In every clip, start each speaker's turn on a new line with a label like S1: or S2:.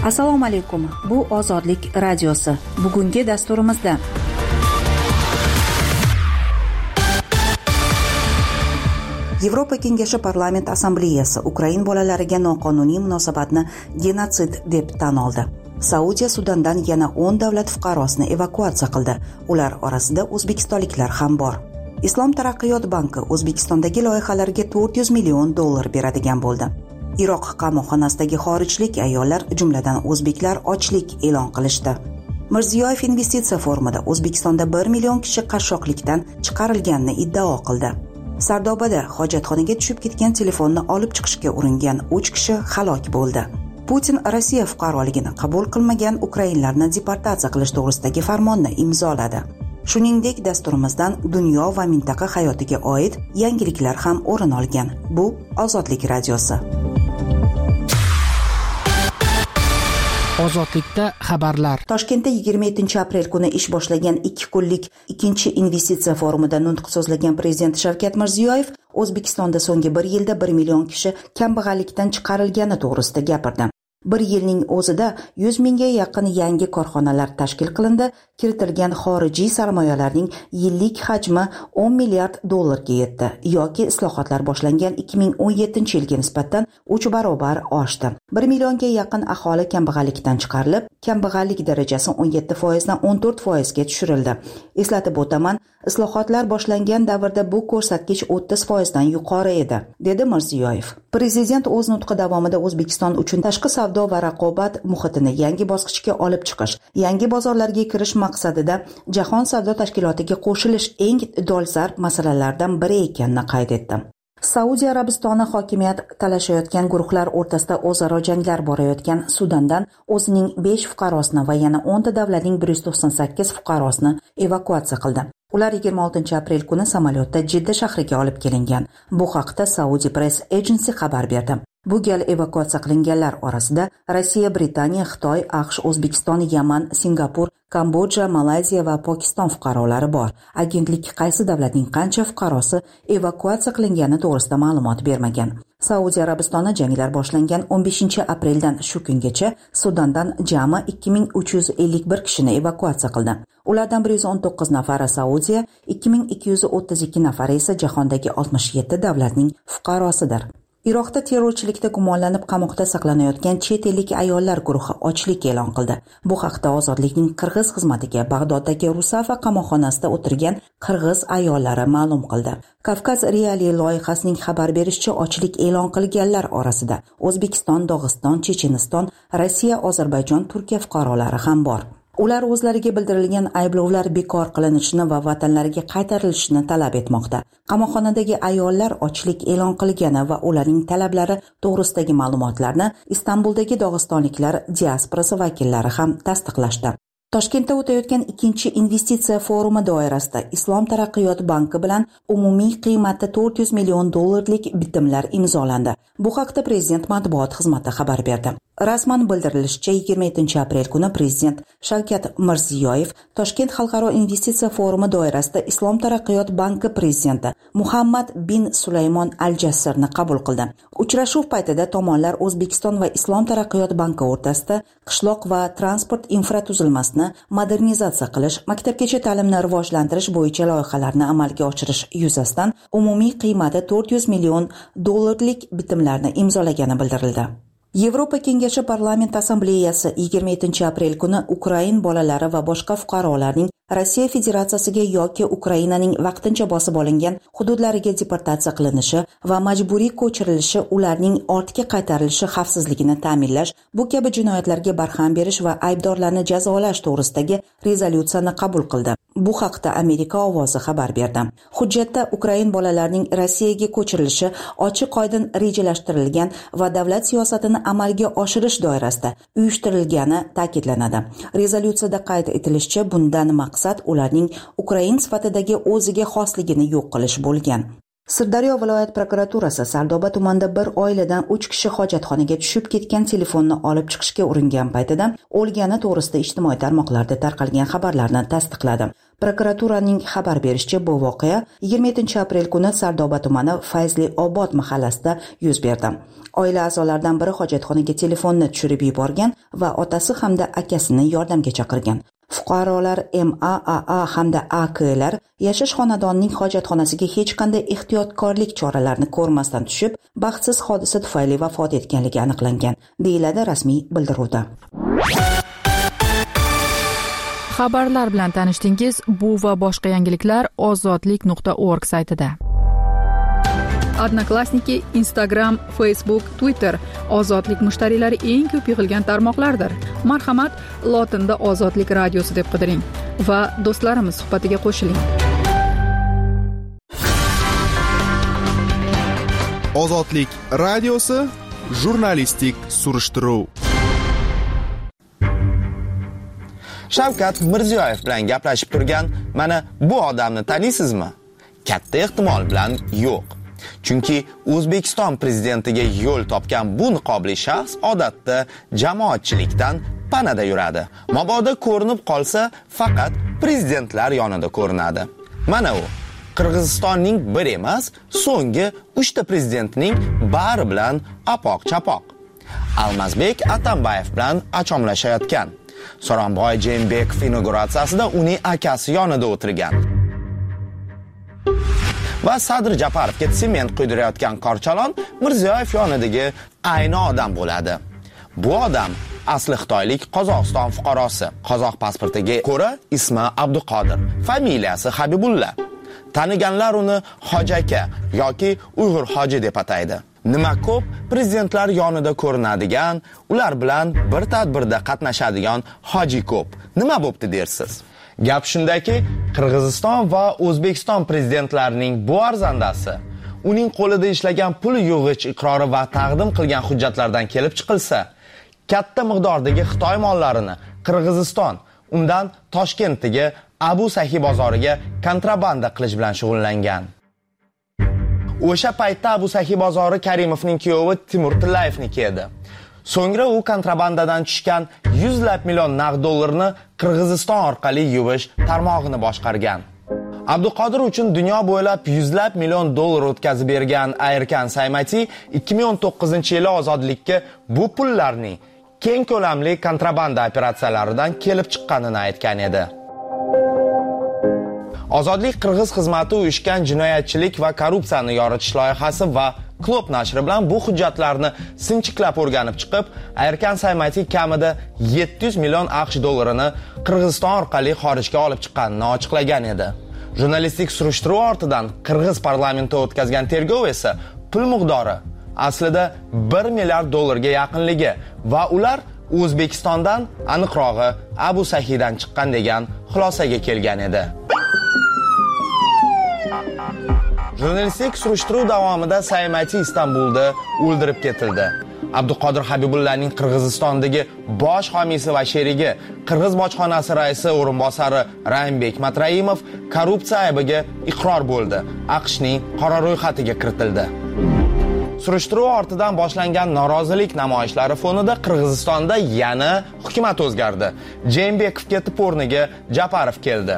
S1: Assalomu alaykum. Bu Ozodlik radiosi. Bugungi dasturimizda Yevropa Kengashi Parlament Assambleyasi Ukrain bolalariga noqonuniy munosabatni genotsid deb tan oldi. Saudiya Sudandan yana 10 davlat fuqarosini evakuatsiya qildi. Ular orasida o'zbekistonliklar ham bor. Islom taraqqiyot banki O'zbekistondagi loyihalarga $400 million beradigan bo'ldi. Iroq qamoqxonasidagi xorijlik ayollar, jumladan o'zbeklar, ochlik e'lon qilishdi. Mirziyoyev investitsiya forumida O'zbekistonda 1 million kishi qashshoqlikdan chiqarilganini iddao qildi. Sardobada hojatxonaga tushib ketgan telefonni olib chiqishga uringan 3 kishi halok bo'ldi. Putin Rossiya fuqaroligini qabul qilmagan ukrainlarni deportatsiya qilish to'g'risidagi farmonni imzoladi. Shuningdek, dasturimizdan dunyo va mintaqa hayotiga oid yangiliklar ham o'rin olgan. Bu Ozodlik radiosi.
S2: Ozodlikda xabarlar.
S1: Toshkentda 27-aprel kuni ish boshlagan 2 kunlik ikkinchi investitsiya forumida nutq so'zlagan prezident Shavkat Mirziyoyev O'zbekistonda so'nggi 1 yilda 1 million kishi kambag'allikdan chiqarilgani to'g'risida gapirdi. 1 yilning o'zida 100 mingga yaqin yangi korxonalar tashkil qilindi, kiritilgan xorijiy sarmoyalarning yillik hajmi $10 milliard ga yetdi, yoki islohotlar boshlangan 2017-yilga nisbatan 3 barobar oshdi. 1 millionga yaqin aholi kambag'allikdan chiqarilib, kambag'allik darajasi 17% dan 14% ga tushirildi. Eslatib o'taman, islohotlar boshlangan davrda bu ko'rsatkich 30% dan yuqori edi, dedi Mirziyoyev. Prezident o'z nutqi davomida O'zbekiston uchun tashqi savdo va raqobat muhitini yangi bosqichga olib chiqish, yangi bozorlarga kirish maqsadida Jahon savdo tashkilotiga qo'shilish eng dolzarb masalalardan biri ekanini qayd etdi. Saudiya Arabistoni hokimiyat talashayotgan guruhlar o'rtasida o'zaro janglar borayotgan Sudandan o'zining 5 fuqarosini va yana 10 davlatning 198 fuqarosini evakuatsiya qildi. Ular 26-aprel kuni samolyotda Jidda shahriga olib kelingan. Bu haqda Saudi Press Agency xabar berdi. Bu gal evakuatsiya qilinganlar orasida Rossiya, Britaniya, Xitoy, AQSh, O'zbekiston, Yaman, Singapur, Kambodja, Malayziya va Pokiston fuqarolari bor. Agentlik qaysi davlatning qancha fuqarosi evakuatsiya qilingani to'g'risida ma'lumot bermagan. Saudiya Arabistoni janglar boshlangan 15-apreldan shu kungacha Sudandan jami 2351 kishini evakuatsiya qildi. Ulardan 119 nafari Saudiya, 2232 nafari esa jahondagi 67 davlatning fuqarosidir. Iroqda terrorchilikda gumonlanib qamoqda saqlanayotgan chet ellik ayollar guruhi ochlik e'lon qildi. Bu haqda Ozodlikning qirg'iz xizmatiga Bag'doddagi Rusafa qamoqxonasida o'tirgan qirg'iz ayollari ma'lum qildi. Kavkaz Reali loyihasining xabar berishicha, ochlik e'lon qilganlar orasida O'zbekiston, Dog'iston, Checheniston, Rossiya, Ozarbayjon, Turkiya fuqarolari ham bor. Ular o'zlariga bildirilgan ayblovlar bekor qilinishini va vatanlariga qaytarilishini talab etmoqda. Qamoqxonadagi ayollar ochlik e'lon qilgani va ularning talablari to'g'risidagi ma'lumotlarni Istanbuldagi dog'istonliklar diasporasi vakillari ham tasdiqlashdi. Toshkentda o'tayotgan ikkinchi investitsiya forumi doirasida Islom taraqqiyot banki bilan umumiy qiymati $400 million bitimlar imzolandi. Bu haqda prezident matbuot xizmati xabar berdi. Rasman bildirilishicha, 27-aprel kuni prezident Shavkat Mirziyoyev Toshkent xalqaro investitsiya forumi doirasida Islom taraqqiyot banki prezidenti Muhammad bin Sulaymon Al-Jassirni qabul qildi. Uchrashuv paytida tomonlar O'zbekiston va Islom taraqqiyot banki o'rtasida qishloq va transport infratuzilmasini modernizatsiya qilish, maktabgacha ta'limni rivojlantirish bo'yicha loyihalarni amalga oshirish yuzasidan umumiy qiymati $400 million bitimlarni imzolagani bildirildi. Yevropa Kengashi Parlament Assambleyasi 27-aprel kuni Ukrain bolalari va boshqa fuqarolarning Rossiya Federatsiyasiga yoki Ukrainaning vaqtincha bosib olingan hududlariga deportatsiya qilinishi va majburiy ko'chirilishi, ularning ortga qaytarilishi xavfsizligini ta'minlash, bu kabi jinoyatlarga barham berish va aybdorlarni jazolash to'g'risidagi rezolyutsiyani qabul qildi. Bu haqda Amerika ovozi xabar berdi. Hujjatda Ukrain bolalarining Rossiyaga ko'chirilishi ochiq-oydin rejalashtirilgan va davlat siyosatini amalga oshirish doirasida uyushtirilgani ta'kidlanadi. Rezolyutsiyada qayd etilishicha, bundan maqsad ularning Ukrain sifatidagi o'ziga xosligini yo'q qilish bo'lgan. Sirdaryo viloyat prokuraturasi Sardoba tumanida bir oiladan 3 kishi hojatxonaga tushib ketgan telefonni olib chiqishga uringan paytida o'lgani to'g'risida ijtimoiy tarmoqlarda tarqalgan xabarlarni tasdiqladi. Prokuraturaning xabar berishicha, bu voqea 27-aprel kuni Sardoba tumani Fayzli Obod mahallasida yuz berdi. Oila a'zolaridan biri hojatxonaga telefonni tushirib yuborgan va otasi hamda akasini yordamga chaqirgan. Fuqarolar MAAA hamda AKlar yashash xonadonining hojatxonasiga hech qanday ehtiyotkorlik choralarini ko'rmasdan tushib, baxtsiz hodisa tufayli vafot etganligi aniqlangan, deyiladi rasmiy bildiruvda.
S2: Xabarlar bilan tanishdingiz. Bu va boshqa yangiliklar ozodlik.org saytida. Odnoklassniki, Instagram, Facebook, Twitter ozodlik mushtariylari eng ko'p yig'ilgan tarmoqlardir. Marhamat, lotinda Ozodlik radiosi deb qidiring va do'stlarimiz suhbatiga qo'shiling.
S3: Ozodlik radiosi jurnalistik surishtiruv.
S4: Shavkat Mirziyoyev bilan gaplashib turgan mana bu odamni taniysizmi? Katta ehtimol bilan yo'q. Chunki O'zbekiston prezidentiga yo'l topgan bu niqobli shaxs odatda jamoatchilikdan panada yuradi. Mabodo ko'rinib qolsa, faqat prezidentlar yonida ko'rinadi. Mana u Qirg'izistonning bir emas, so'nggi 3 ta prezidentining bari bilan apoq-chapoq. Almazbek Atambayev bilan achomlashayotgan. So'ronboy Jeenbekov inauguratsiyasida uning akasi yonida o'tirgan. Va Sadr Japarovga sement quydirayotgan Korchalon Mirziyoyev yonidagi ayni odam bo'ladi. Bu odam asli xitoylik Qozog'iston fuqarosi. Qozoq pasportiga ko'ra ismi Abduqodir, familiyasi Habibulla. Taniganlar uni Hoji aka yoki Uyg'ur hoji deb ataydi. Nima ko'p prezidentlar yonida ko'rinadigan, ular bilan bir tadbirda qatnashadigan hoji ko'p. Nima bo'pti dersiz? Gap shundaki, Qirg'iziston va O'zbekiston prezidentlarining bu arzandasi uning qo'lida ishlagan pul yig'ich iqrori va taqdim qilgan hujjatlardan kelib chiqilsa, katta miqdordagi Xitoy mollarini Qirg'iziston, undan Toshkentdagi Abu Sahi bozoriga kontrabanda qilish bilan shug'ullangan. O'sha paytda Abu Sahi bozori Karimovning kuyovi Timur Tillayevniki edi. So'ngra u kontrabandadan tushgan 100 million naqd dollarni Qirg'iziston orqali yuvish tarmog'ini boshqargan. Abduqodir uchun dunyo bo'ylab 100 million dollar o'tkazib bergan Ayirkan Saymati 2019-yili ozodlikka bu pullarning keng ko'lamli kontrabanda operatsiyalaridan kelib chiqqanini aytgan edi. Ozodlik Qirg'iz xizmati uyushgan jinoyatchilik va korrupsiyani yoritish loyihasi va Klub nashri bilan bu hujjatlarni sinchiklab o'rganib chiqib, Ayirkan Saymati kamida 700 million AQSh dollarini Qirg'iziston orqali xorijga olib chiqqanini ochiqlagan edi. Jurnalistik surishtiruv ortidan Qirg'iz parlamenti o'tkazgan tergov esa pul miqdori aslida 1 milliard dollarga yaqinligi va ular O'zbekistondan, aniqrog'i Abu Sahidan chiqqan degan xulosaga kelgan edi. Jurnalistik surishtiruv davomida Saymati Istanbulda o'ldirib ketildi. Abduqodir Habibullaning Qirg'izistondagi bosh homiysi va sherigi, Qirg'iz bojxonasi raisi o'rinbosari Raimbek Matraimov korrupsiya aybiga iqror bo'ldi. AQShning qora ro'yxatiga kiritildi. Surishtiruv ortidan boshlangan norozilik namoyishlari fonida Qirg'izistonda yana hukumat o'zgardi. Jeenbekov ketib o'rniga Japarov keldi.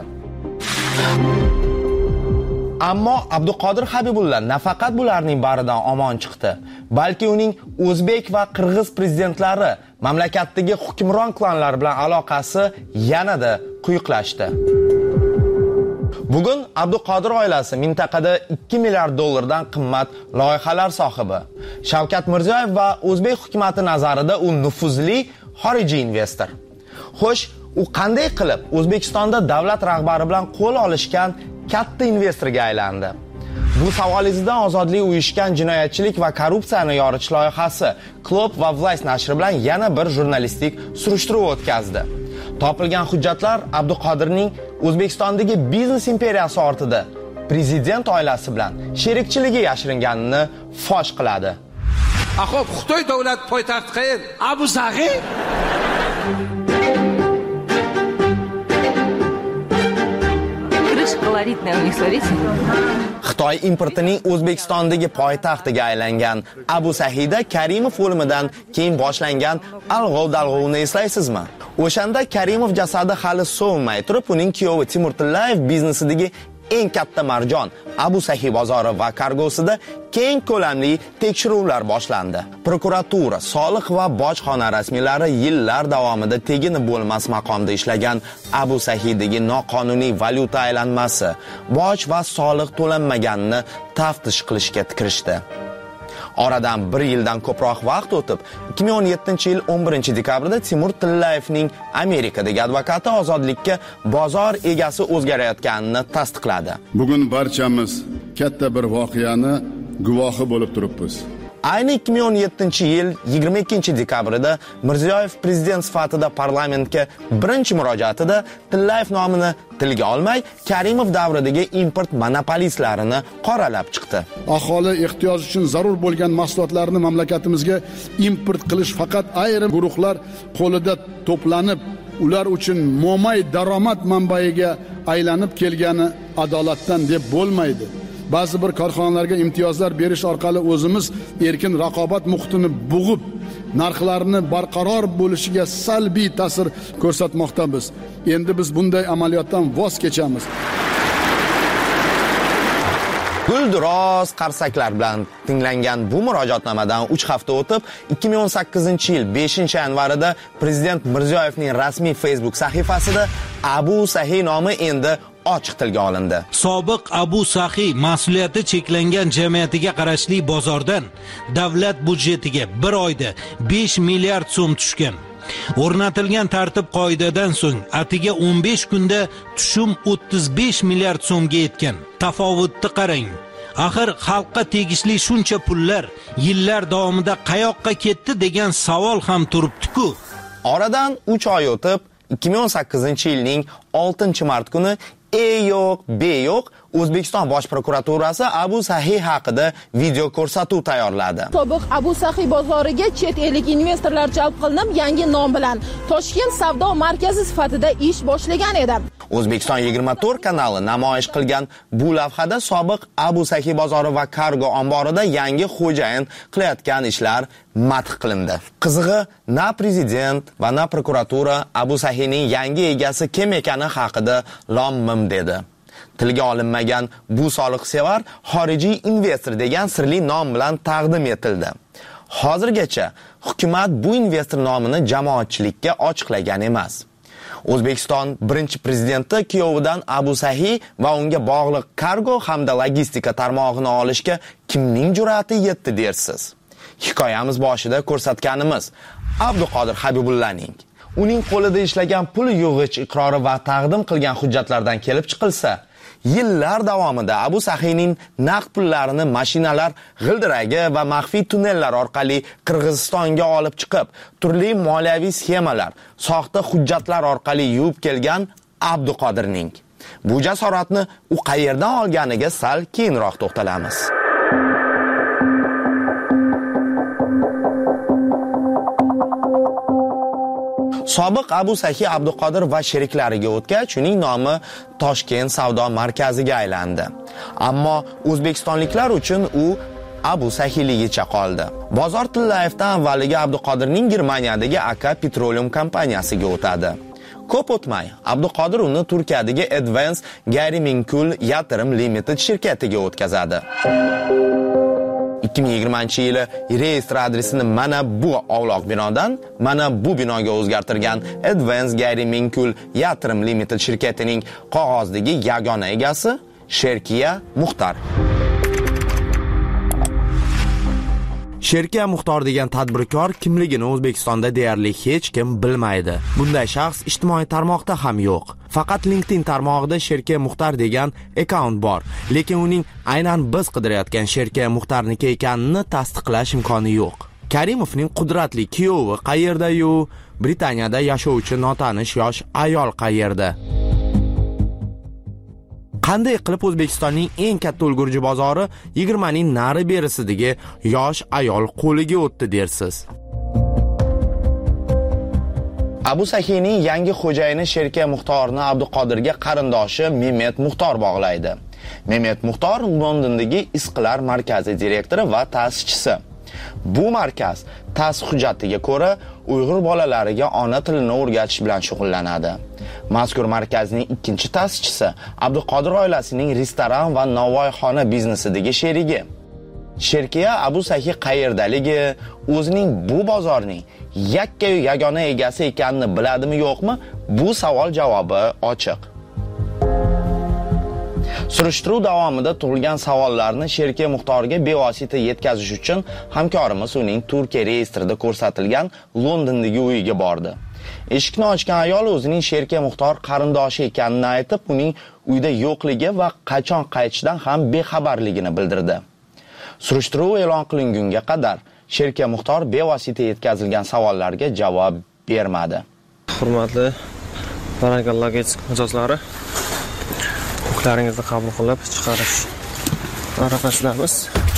S4: Ammo Abduqodir Habibulla nafaqat bularning baridan omon chiqdi, balki uning o'zbek va qirg'iz prezidentlari mamlakatdagi hukmron klanlar bilan aloqasi yanada quyuqlashdi. Bugun Abduqodir oilasi mintaqada 2 milliard dollardan qimmat loyihalar sohibi. Shavkat Mirziyoyev va o'zbek hukumatı nazarida u nufuzli xorijiy investor. Xo'sh, u qanday qilib O'zbekistonda davlat rahbari bilan qo'l olishgan katta investorga aylandi? Bu savolingizdan Ozodlik uyushgan jinoyatchilik va korrupsiyani yoritish loyihasi Klub va Vlast nashri bilan yana bir jurnalistik surishtiruv o'tkazdi. Topilgan hujjatlar Abduqodirning O'zbekistondagi biznes imperiyasi ortida prezident oilasi bilan sherikchiligi yashiringanini fosh qiladi.
S5: Xo'p, Xitoy davlat poytaxti qayer? Abu Sahi?
S6: колоритная у них, смотрите.
S4: Xitoy importining O'zbekistondagi poytaxtiga aylangan Abu Sahida Karimov o'limidan keyin boshlangan alg'ov-dalg'ovni eslaysizmi? O'shanda Karimov jasadi hali so'nmay turib, uning kuyovi Timur Tillayev biznesidagi eng katta marjon Abu Sahi bozori va kargosida keng ko'lamli tekshiruvlar boshlandi. Prokuratura, soliq va bojxona rasmiylari yillar davomida tegini bo'lmas maqomda ishlagan Abu Sahidagi noqonuniy valyuta aylanmasi, boj va soliq to'lanmaganini taftish qilishga kirishdi. Oradan 1 yildan ko'proq vaqt o'tib, 2017-yil 11-dekabrda Timur Tillayevning Amerikadagi advokati ozodlikka bozor egasi o'zgarayotganini tasdiqladi.
S7: Bugun barchamiz katta bir voqeani guvohi bo'lib turibmiz.
S4: Ayni 2017-yil 22-dekabrida Mirziyoyev prezident sifatida parlamentga birinchi murojaatida Tillayev nomini tilga olmay, Karimov davridagi import monopolistlarini qoralab chiqdi.
S7: Aholi ehtiyoj uchun zarur bo'lgan mahsulotlarni mamlakatimizga import qilish faqat ayrim guruhlar qo'lida to'planib, ular uchun mo'may daromad manbaiga aylanib kelgani adolatdan deb bo'lmaydi. Ba'zi bir korxonalarga imtiyozlar berish orqali o'zimiz erkin raqobat muhitini bug'ib, narxlarni barqaror bo'lishiga salbiy ta'sir ko'rsatmoqdamiz. Endi biz bunday amaliyotdan voz kechamiz.
S4: Gulduros qarsaklar bilan tinglangan bu murojaatnomadan 3 hafta o'tib, 2018-yil 5-yanvarida prezident Mirziyoyevning rasmiy Facebook sahifasida Abu Sahi nomi endi ochiq tilga olindi.
S8: Sobiq Abu Sahi mas'uliyati cheklangan jamiyatiga qarashli bozordan davlat budjetiga bir oyda 5 milliard so'm tushgan. O'rnatilgan tartib qoidadan so'ng atiga 15 kunda tushum 35 milliard so'mga yetgan. Tafovutni qarang. Axir xalqqa tegishli shuncha pullar yillar davomida qayoqqa ketdi degan savol ham turibdi-ku.
S4: Oradan 3 oy o'tib, 2018-yilning 6-mart kuni yo'q, B yo'q, O'zbekiston Bosh prokuraturasi Abu Sahi haqida video ko'rsatuv tayyorladi.
S9: Sobiq Abu Sahi bozoriga chet ellik investorlar jalb qilinib, yangi nom bilan Toshkent savdo markazi sifatida ish boshlagan edi.
S4: O'zbekiston 24 kanali namoyish qilgan bu lavhada sobiq Abu Sahi bozori va kargo omborida yangi xo'jayin qilayotgan ishlar madh qilindi. Qizig'i, na prezident va na prokuratura Abu Sahining yangi egasi kim ekani haqida lom-mim dedi. Tilga olinmagan bu soliqsevar xorijiy investor degan sirli nom bilan taqdim etildi. Hozirgacha hukumat bu investor nomini jamoatchilikka ochiqlagan emas. O'zbekiston birinchi prezidenti kuyovidan Abu Sahi va unga bog'liq kargo hamda logistika tarmog'ini olishga kimning jur'ati yetdi dersiz? Hikoyamiz boshida ko'rsatganimiz Abduqodir Habibullaning uning qo'lida ishlagan pul yig'ich iqrori va taqdim qilgan hujjatlardan kelib chiqilsa, yillar davomida Abu Sahining naqd pullarini mashinalar g'ildiragi va maxfiy tunnellar orqali Qirg'izistonga olib chiqib, turli moliyaviy sxemalar, soxta hujjatlar orqali yuvib kelgan Abduqodirning. Bu jasoratni u qayerdan olganiga sal keyinroq to'xtalamiz. Sobiq Abu Sahi Abduqodir va sheriklariga o'tgach, uning nomi Toshkent savdo markaziga aylandi. Ammo o'zbekistonliklar uchun u Abu Sahiligicha qoldi. Bozor Tillayevdan avvaliga Abduqodirning Germaniyadagi Aka Petroleum kompaniyasiga o'tadi. Ko'p o'tmay, Abduqodir uni Turkiyadagi Advance Gayrimenkul Yatırım Limited shirkatiga o'tkazadi. 2020-yili reyestr adresini mana bu ovloq binodan mana bu binoga o'zgartirgan Advance Gayrimenkul Yatırım Limited shirkatining qog'ozdagi yagona egasi Sherkiya Muxtor. Sherkiya Muxtor degan tadbirkor kimligini O'zbekistonda deyarli hech kim bilmaydi. Bunday shaxs ijtimoiy tarmoqda ham yo'q. Faqat LinkedIn tarmog'ida Sherkiya Muxtor degan akkaunt bor, lekin uning aynan biz qidirayotgan Sherkiya Muxtorniki ekanini tasdiqlash imkoni yo'q. Karimovning qudratli kuyovi qayerda-yu, Britaniyada yashovchi notanish yosh ayol qayerda? Qanday qilib O'zbekistonning eng katta ulgurji bozori 20 ning nari berisidagi yosh ayol qo'liga o'tdi dersiz? Abu Sahining yangi xo'jayini Sherka Muxtorni Abduqodirga qarindoshi Mehmet Muxtor bog'laydi. Mehmet Muxtor Londondagi Isqilar markazi direktori va ta'sischisi. Bu markaz ta'sis hujjatiga ko'ra Uyg'ur bolalariga ona tilini o'rgatish bilan shug'ullanadi. Mazkur markazning ikkinchi ta'sischisi Abduqodir oilasining restoran va novvoyxona biznesidagi sherigi. Sherkiya Abu Sahi qayerdaligi, o'zining bu bozorning yakka yagona egasi ekanini biladimi yo'qmi? Bu savol javobi ochiq. Surishtiruv davomida tug'ilgan savollarni Sherkiya Muxtorga bevosita yetkazish uchun hamkorimiz uning Turkiya reyestrida ko'rsatilgan Londondagi uyiga bordi. Eshikni ochgan ayol o'zining Sherkiya Muxtor qarindoshi ekanini aytib, uning uyda yo'qligi va qachon qaytishidan ham bexabarligini bildirdi. Surishtiruv e'lon qilingunga qadar Sherkiya Muxtor bevosita yetkazilgan savollarga javob bermadi.
S6: Hurmatli barakallohga mijozlari, huquqlaringizni qabul qilib chiqarish arafasidamiz.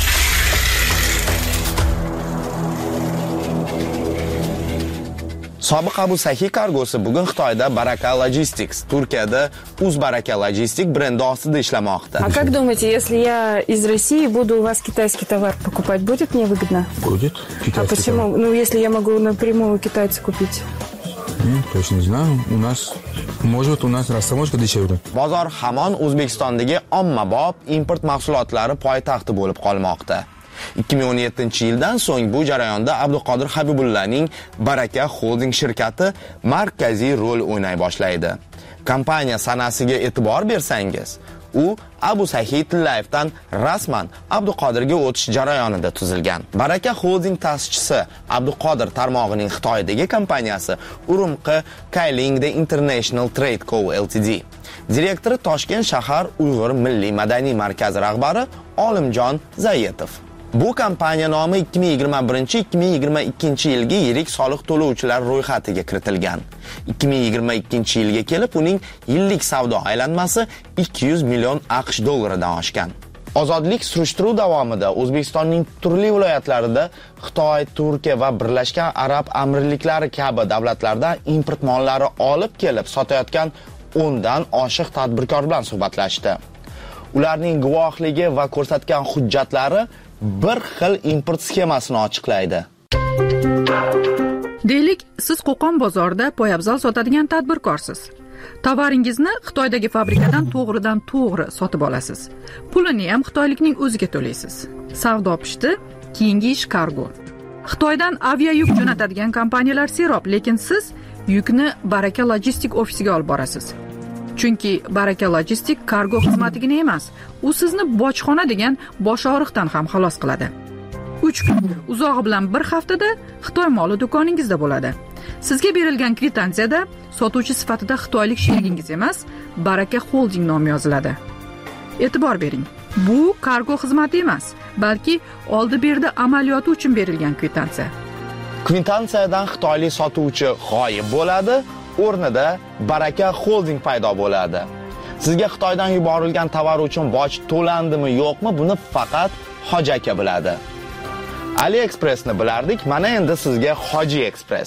S4: Sobiq Abu Sahi kargosi bugun Xitoyda Baraka Logistics, Turkiyada Uzbaraka Logistic brendi ostida ishlamoqda.
S10: А как думаете, если я из России буду у вас китайский товар покупать, будет мне выгодно?
S11: Будет.
S10: А почему? Товар. Ну, если я могу напрямую у китайца купить.
S11: Точно не знаю. У нас растаможка дешевле.
S4: Bozor hamon O'zbekistondagi ommabop import mahsulotlari poytaxti bo'lib qolmoqda. 2017-yildan so'ng bu jarayonda Abduqodir Habibullaning Baraka Holding shirkati markaziy rol o'ynay boshlaydi. Kompaniya sanasiga e'tibor bersangiz, u Abu Sahi Tillayevdan rasman Abduqodirga o'tish jarayonida tuzilgan. Baraka Holding ta'sischisi Abduqodir tarmog'ining Xitoydagi kompaniyasi Urumqi Kailing The International Trade Co Ltd. Direktori Toshkent shahar Uyg'ur milliy madaniy markazi rahbari Olimjon Zayetov. Bu kompaniya nomi 2021-2022 yilgi yirik soliq to'lovchilar ro'yxatiga kiritilgan. 2022-yilga kelib uning yillik savdo aylanmasi 200 million AQSh dollaridan oshgan. Ozodlik surishtiruv davomida O'zbekistonning turli viloyatlarida Xitoy, Turkiya va Birlashgan Arab Amirliklari kabi davlatlardan import mollari olib kelib sotayotgan 10 dan oshiq tadbirkor bilan suhbatlashdi. Ularning guvohligi va ko'rsatgan hujjatlari bir xil import sxemasini ochiqlaydi.
S2: Deylik, siz Qo'qon bozorida poyabzal sotadigan tadbirkorsiz. Tovaringizni Xitoydagi fabrikadan to'g'ridan-to'g'ri sotib olasiz. Pulini ham xitoylikning o'ziga to'laysiz. Savdo pishdi, keyingi ish kargo. Xitoydan avia yuk jo'natadigan kompaniyalar serob, lekin siz yukni Baraka Logistic ofisiga olib borasiz. Chunki Baraka Logistic kargo xizmatigina emas, u sizni bojxona degan bosh og'riqdan ham xalos qiladi. 3 kun, uzog'i bilan 1 haftada Xitoy moli do'koningizda bo'ladi. Sizga berilgan kvitansiyada sotuvchi sifatida xitoylik sherigingiz emas, Baraka Holding nomi yoziladi. E'tibor bering, bu kargo xizmati emas, balki oldi-berdi amaliyoti uchun berilgan kvitansiya.
S4: Kvitansiyadan xitoylik sotuvchi g'oyib bo'ladi, o'rnida Baraka Holding paydo bo'ladi. Sizga Xitoydan yuborilgan tovar uchun boj to'landimi yo'qmi, buni faqat Hoji aka biladi. AliExpressni bilardik, mana endi sizga Hoji Express.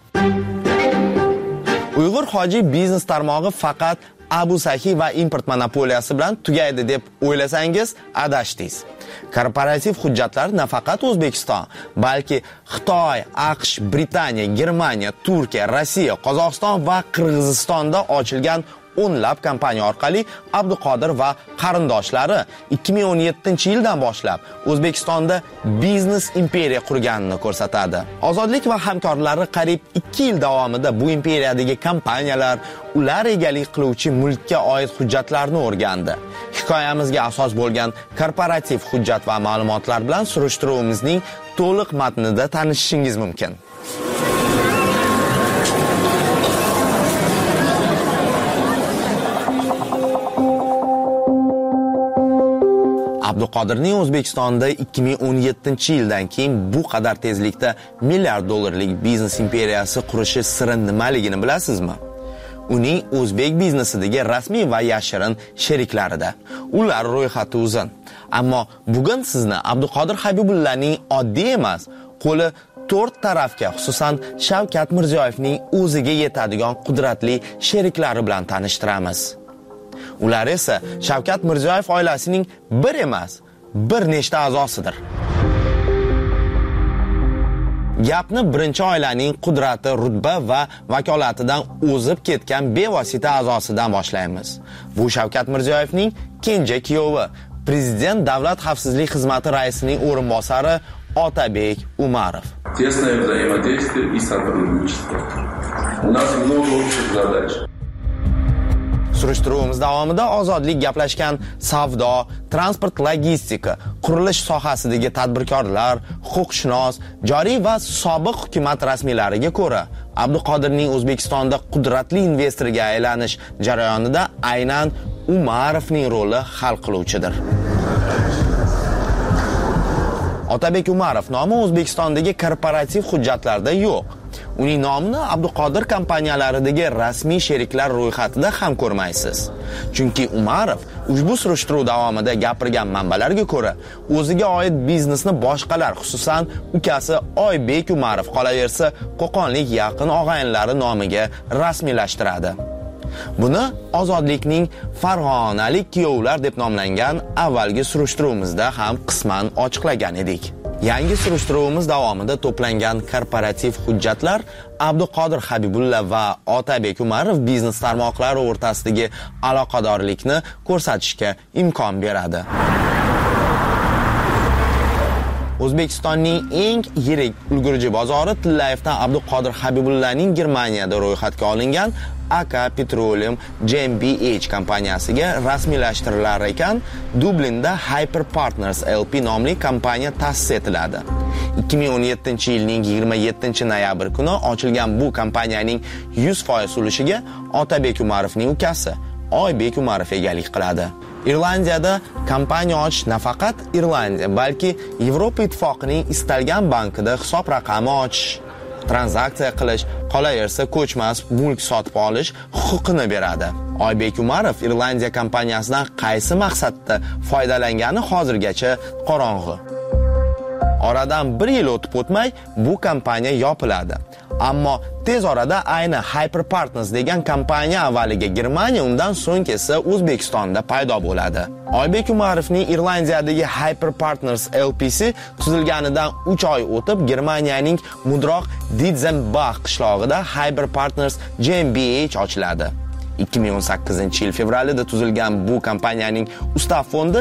S4: Uyg'ur Hoji biznes tarmog'i faqat Abu Sahi va import monopoliyasi bilan tugaydi deb o'ylasangiz, adashdingiz. Korporativ hujjatlar nafaqat O'zbekiston, balki Xitoy, AQSh, Britaniya, Germaniya, Turkiya, Rossiya, Qozog'iston va Qirg'izistonda ochilgan o'nlab kompaniya orqali Abduqodir va qarindoshlari 2017-yildan boshlab O'zbekistonda biznes imperiya qurganini ko'rsatadi. Ozodlik va hamkorlari qariyb 2 yil davomida bu imperiyadagi kompaniyalar ular egalik qiluvchi mulkka oid hujjatlarni o'rgandi. Hikoyamizga asos bo'lgan korporativ hujjat va ma'lumotlar bilan surishtiruvimizning to'liq matnida tanishishingiz mumkin. Abduqodirning O'zbekistonda 2017-yildan keyin bu qadar tezlikda milliard dollarlik biznes imperiyasi qurishi siri nimaligini bilasizmi? Uning o'zbek biznesidagi rasmiy va yashirin sheriklarida. Ular ro'yxati uzun. Ammo bugun sizni Abduqodir Habibullaning oddiy emas, qo'li to'rt tarafga, xususan Shavkat Mirziyoyevning o'ziga yetadigan qudratli sheriklari bilan tanishtiramiz. Ular esa Shavkat Mirziyoyev oilasining bir emas, bir nechta a'zosidir. Gapni birinchi oilaning qudrati, rutba va vakolatidan o'zib ketgan bevosita a'zosidan boshlaymiz. Bu Shavkat Mirziyoyevning kenja kuyovi, Prezident Davlat xavfsizlik xizmati raisining o'rinbosari Otabek Umarov.
S12: Тесное взаимодействие и сотрудничество. У нас много общих задач.
S4: Surishtiruvimiz davomida ozodlik gaplashgan savdo, transport, logistika, qurilish sohasidagi tadbirkorlar, huquqshunos, joriy va sobiq hukumat rasmiylariga ko'ra, Abduqodirning O'zbekistonda qudratli investorga aylanish jarayonida aynan Umarovning roli hal qiluvchidir. Otabek Umarov nomi O'zbekistondagi korporativ hujjatlarda yo'q. Uning nomini Abduqodir kompaniyalaridagi rasmiy sheriklar ro'yxatida ham ko'rmaysiz. Chunki Umarov ushbu surishtiruv davomida gapirgan manbalarga ko'ra, o'ziga oid biznesni boshqalar, xususan ukasi Oybek Umarov qolaversa, Qo'qonlik yaqin og'ayinlari nomiga rasmiylashtiradi. Buni ozodlikning farg'onalik kuyovlar deb nomlangan avvalgi surishtiruvimizda ham qisman ochiqlagan edik. Yangi surishtiruvimiz davomida to'plangan korporativ hujjatlar Abduqodir Habibulla va Otabek Umarov biznes tarmoqlari o'rtasidagi aloqadorlikni ko'rsatishga imkon beradi. O'zbekistonning eng yirik ulgurji bozori Tillayevdan Abduqodir Habibullaning Germaniyada ro'yxatga olingan AK Petroleum GmbH kompaniyasiga rasmiylashtirilar ekan, Dublinda Hyper Partners LP nomli kompaniya ta'sis etiladi. 2017-yilning 27-noyabr kuni ochilgan bu kompaniyaning 100% ulushiga Otabek Umarovning ukasi Oybek Umarov egalik qiladi. Irlandiyada kompaniya ochish nafaqat Irlandiya, balki Yevropa Ittifoqining istalgan bankida hisob raqami ochish, tranzaksiya qilish, qolaversa ko'chmas mulk sotib olish huquqini beradi. Oybek Umarov Irlandiya kompaniyasidan qaysi maqsadda foydalangani hozirgacha qorong'u. Oradan 1 yil o'tib o'tmay bu kompaniya yopiladi. Ammo tez orada ayni Hyper Partners degan kompaniya avvaliga Germaniya, undan so'ng esa O'zbekistonda paydo bo'ladi. Oybek Umarovning Irlandiyadagi Hyper Partners LPC tuzilganidan 3 oy o'tib Germaniyaning mudroq Ditzenbach qishlog'ida Hyper Partners GmbH ochiladi. 2018-yil fevralida tuzilgan bu kompaniyaning ustav fondi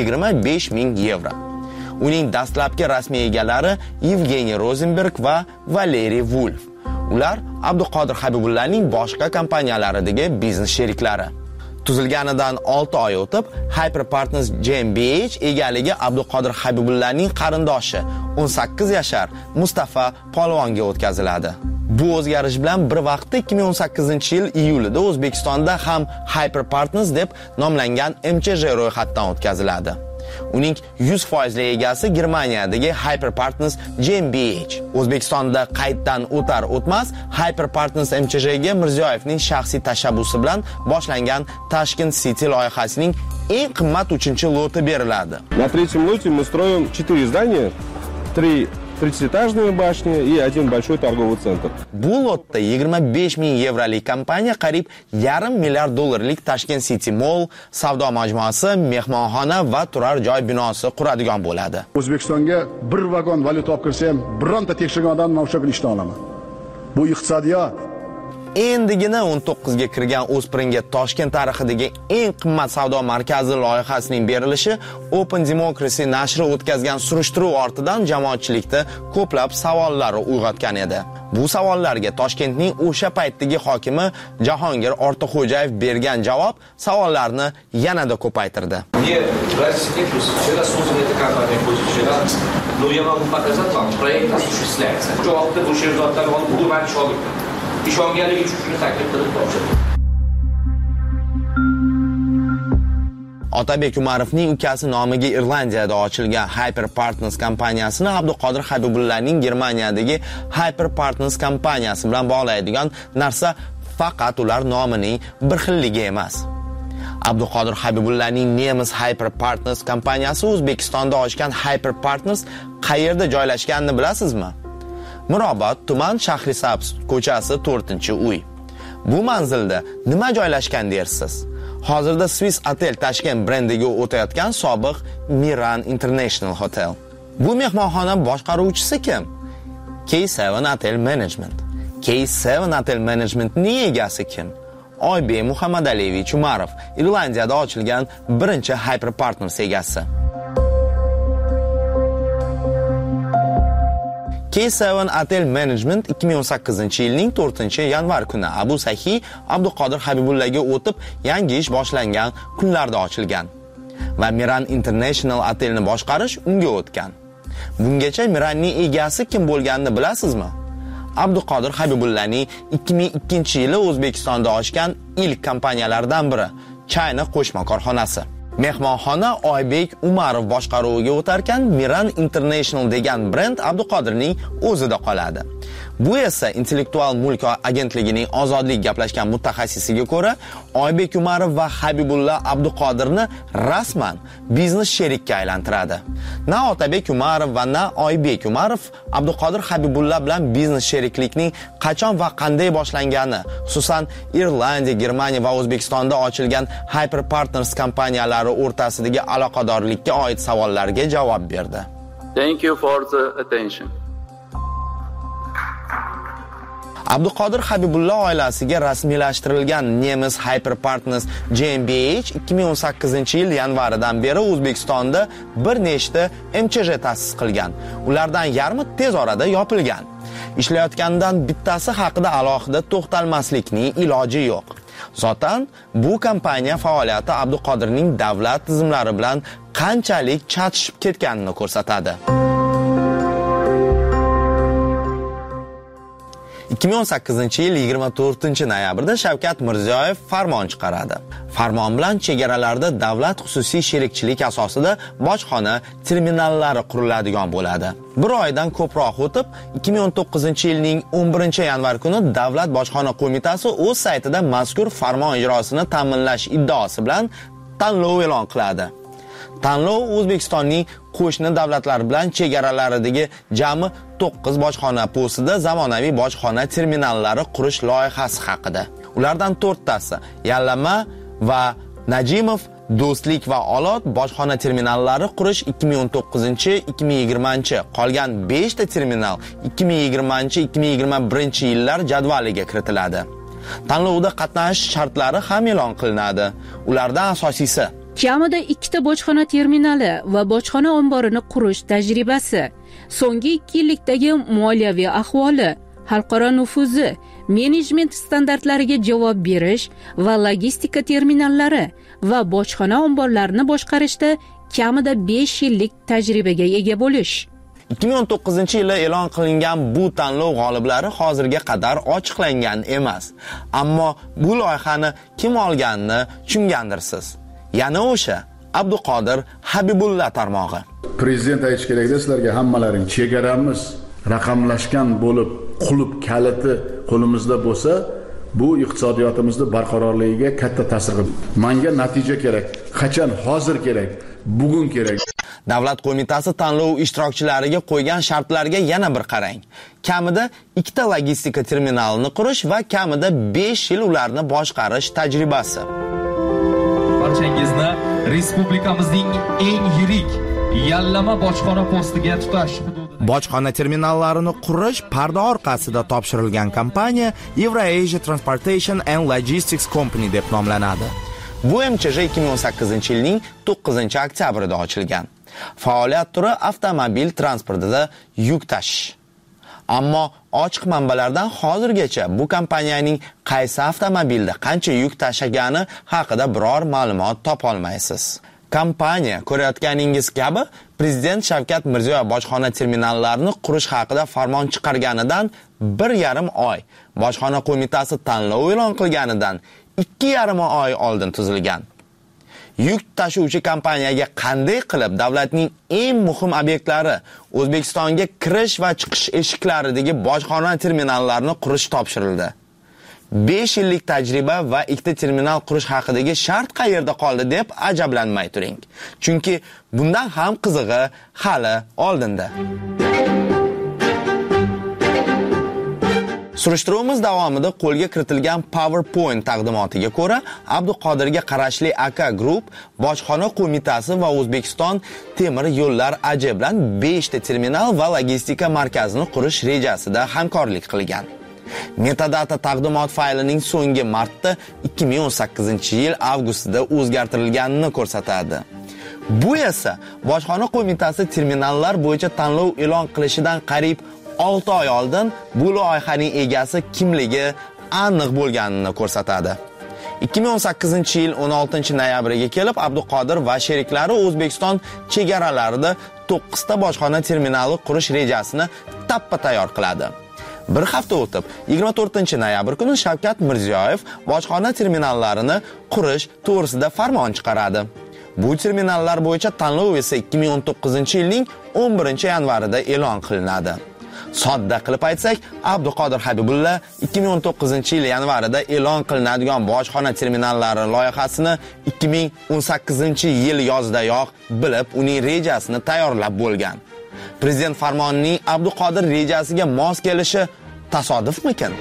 S4: 25,000 yevro. Uning dastlabki rasmiy egalari Evgeniy Rosenberg va Valeriy Wolf. Ular Abduqodir Habibullaning boshqa kompaniyalaridagi biznes sheriklari. Tuzilganidan 6 oy o'tib, Hyper Partners GmbH egaligi Abduqodir Habibullaning qarindoshi 18 yashar Mustafa Polvonga o'tkaziladi. Bu o'zgarish bilan bir vaqtda 2018-yil iyulida O'zbekistonda ham Hyper Partners deb nomlangan MCJ ro'yxatdan o'tkaziladi. Uning 100% egasi Germaniyadagi Hyper Partners GmbH. O'zbekistonda qayddan o'tar o'tmas Hyper Partners MCJga Mirziyoyevning shaxsiy tashabbusi bilan boshlangan Tashkent City loyihasining eng qimmat 3-loti beriladi.
S13: На третьем лоте мы строим 4 здания, 3 30-этажные башни и 1 большой торговый центр.
S4: Bu lotda 25,000 yevrolik kompaniya qariyb $500 million Tashkent City Mall, savdo majmuasi, mehmonxona va turar joy binosi quradigan bo'ladi.
S7: O'zbekistonga bir vagon valyuta olib kirsa ham, bironta tekshirgan odamni o'sha kuni ishdan olaman. Bu iqtisodiyot.
S4: Endigina 19 ga kirgan o'spiringa Toshkent tarixidagi eng qimmat savdo markazi loyihasining berilishi Open Democracy nashri o'tkazgan surishtiruv ortidan jamoatchilikda ko'plab savollar uyg'otgan edi. Bu savollarga Toshkentning o'sha paytdagi hokimi Jahongir Ortiqxo'jayev bergan javob savollarni yanada ko'paytirdi.
S14: Я могу показать вам, проект осуществляется. Javobda bu sherzodlar hukumat ishonganligi uchun taklif qilib topshirdi.
S4: Otabek Umarovning ukasi nomiga Irlandiyada ochilgan Hyper Partners kompaniyasini Abduqodir Habibullaning Germaniyadagi Hyper Partners kompaniyasi bilan bog'laydigan narsa faqat ular nomining bir xilligi emas. Abduqodir Habibullaning nemis Hyper Partners kompaniyasi O'zbekistonda ochgan Hyper Partners qayerda joylashganini bilasizmi? Mirobod tuman Shahrisabz ko'chasi 4-uy. Bu manzilda nima joylashgan dersiz? Hozirda Swiss Hotel Tashkent brendiga o'tayotgan sobiq Miran International Hotel. Bu mehmonxona boshqaruvchisi kim? K7 Hotel Management. K7 Hotel Managementning egasi kim? Oybek Muhammadaliyevich Umarov, Irlandiyada ochilgan birinchi Hyper Partners egasi. K7 Hotel Management 2018-yilning 4-yanvar kuni Abu Sahi Abduqodir Habibullaga o'tib, yangi ish boshlangan kunlarda ochilgan va Miran International Hotelni boshqarish unga o'tgan. Bungacha Miranning egasi kim bo'lganini bilasizmi? Abduqodir Habibullaning 2002-yili O'zbekistonda ochgan ilk kompaniyalardan biri China qo'shma korxonasi. Mehmonxona Oybek Umarov boshqaruviga o'tarkan, Miran International degan brend Abduqodirning o'zida qoladi. Bu esa Intellektual mulk agentligining ozodlik gaplashgan mutaxassisiga ko'ra, Oybek Umarov va Habibulla Abduqodirni rasman biznes sherikka aylantiradi. Na Otabek Umarov va na Oybek Umarov Abduqodir Habibulla bilan biznes sheriklikning qachon va qanday boshlangani, xususan Irlandiya, Germaniya va O'zbekistonda ochilgan Hyper Partners kompaniyalari o'rtasidagi aloqadorlikka oid savollarga javob berdi.
S12: Thank you for the attention.
S4: Abduqodir Habibulla oilasiga rasmiylashtirilgan Nemis Hyper Partners GmbH 2018-yil yanvaridan beri O'zbekistonda bir nechta MCJ ta'sis qilgan. Ulardan yarmi tez orada yopilgan. Ishlayotgandan bittasi haqida alohida to'xtalmaslikning iloji yo'q. Zotan bu kompaniya faoliyati Abduqodirning davlat tizimlari bilan qanchalik chatishib ketganini ko'rsatadi. 2018-yil 24-noyabrda Shavkat Mirziyoyev farmon chiqaradi. Farmon bilan chegaralarda davlat xususiy sherikchilik asosida bojxona terminallari quriladigan bo'ladi. Bir oydan ko'proq o'tib, 2019-yilning 11-yanvar kuni Davlat bojxona qo'mitasi o'z saytida mazkur farmon ijrosini ta'minlash iddaosi bilan tanlov e'lon qiladi. Tanlov O'zbekistonning qo'shni davlatlar bilan chegaralaridagi jami 9 bojxona postida zamonaviy bojxona terminallari qurish loyihasi haqida. Ulardan 4tasi Yallama va Najimov, Do'stlik va Olot bojxona terminallari qurish 2019-2020, qolgan 5 ta terminal 2020-2021 yillar jadvaliga kiritiladi. Tanlovda qatnashish shartlari ham e'lon qilinadi. Ulardan asosiysi
S15: kamida 2 ta bojxona terminali va bojxona omborini qurish tajribasi, so'nggi 2 yillikdagi moliyaviy ahvoli, xalqaro nufuzi, menejment standartlariga javob berish va logistika terminallari va bojxona omborlarini boshqarishda kamida 5 yillik tajribaga ega bo'lish.
S4: 2019-yili e'lon qilingan bu tanlov g'oliblari hozirga qadar ochiqlangan emas. Ammo bu loyihani kim olganini tushungandirsiz. Yana o'sha Abduqodir Habibulla tarmog'i.
S7: Prezident aytish kerak-da sizlarga, hammalaring chegaramiz raqamlashgan bo'lib, qulub kaliti qo'limizda bo'lsa, bu iqtisodiyotimizni barqarorligiga katta ta'sir qiladi. Menga natija kerak. Qachon? Hozir kerak. Bugun kerak.
S4: Davlat qo'mitasi tanlov ishtirokchilariga qo'ygan shartlarga yana bir qarang. Kamida 2 ta logistika terminalini qurish va kamida 5 yil ularni boshqarish tajribasi.
S16: Barchangizni respublikamizning eng yirik Yallama bojxona postiga tutash hududida
S4: bojxona terminallarini qurish parda orqasida topshirilgan kompaniya Eurasia Transportation and Logistics Company deb nomlanadi. Bu MCJ 2018-yilning 9-oktyabrida ochilgan. Faoliyat turi avtomobil transportida yuk tashish. Ammo ochiq manbalardan hozirgacha bu kompaniyaning qaysi avtomobilda qancha yuk tashigani haqida biror ma'lumot topa olmaysiz. Kompaniya ko'rayotganingiz kabi Prezident Shavkat Mirziyoyev bojxona terminallarini qurish haqida farmon chiqarganidan 1,5 oy, bojxona qo'mitasi tanlov e'lon qilganidan 2,5 oy oldin tuzilgan. Yuk tashuvchi kompaniyaga qanday qilib davlatning eng muhim obyektlari, O'zbekistonga kirish va chiqish eshiklaridagi bojxona terminallarini qurish topshirildi. 5 yillik tajriba va 2 ta terminal qurish haqidagi shart qayerda qoldi deb ajablanmay turing. Chunki bundan ham qizig'i hali oldinda. Surishtiruvimiz davomida qo'lga kiritilgan PowerPoint taqdimotiga ko'ra, Abduqodirga qarashli Aka Group, Bojxona qo'mitasi va O'zbekiston temir yo'llar AJ bilan 5 ta terminal va logistika markazini qurish rejasida hamkorlik qilgan. Metadata taqdimot faylining so'nggi marta 2018-yil avgustida o'zgartirilganini ko'rsatadi. Bu esa Bojxona qo'mitasi terminallar bo'yicha tanlov e'lon qilishidan qariyb 6 oy oldin bu loyihaning egasi kimligi aniq bo'lganini ko'rsatadi. 2018-yil 16-noyabriga kelib Abduqodir va sheriklari O'zbekiston chegaralarida 9 ta bojxona terminali qurish rejasini tappa tayyor qiladi. Bir hafta o'tib, 24-noyabr kuni Shavkat Mirziyoyev bojxona terminallarini qurish to'g'risida farmon chiqaradi. Bu terminallar bo'yicha tanlov esa 2019-yilning 11-yanvarida e'lon qilinadi. Sodda qilib aytsak, Abduqodir Habibulla 2019-yil yanvarida e'lon qilinadigan bojxona terminallari loyihasini 2018-yil yozidayoq bilib, uning rejasini tayyorlab bo'lgan. Prezident farmonining Abduqodir rejasiga mos kelishi tasodifmikan?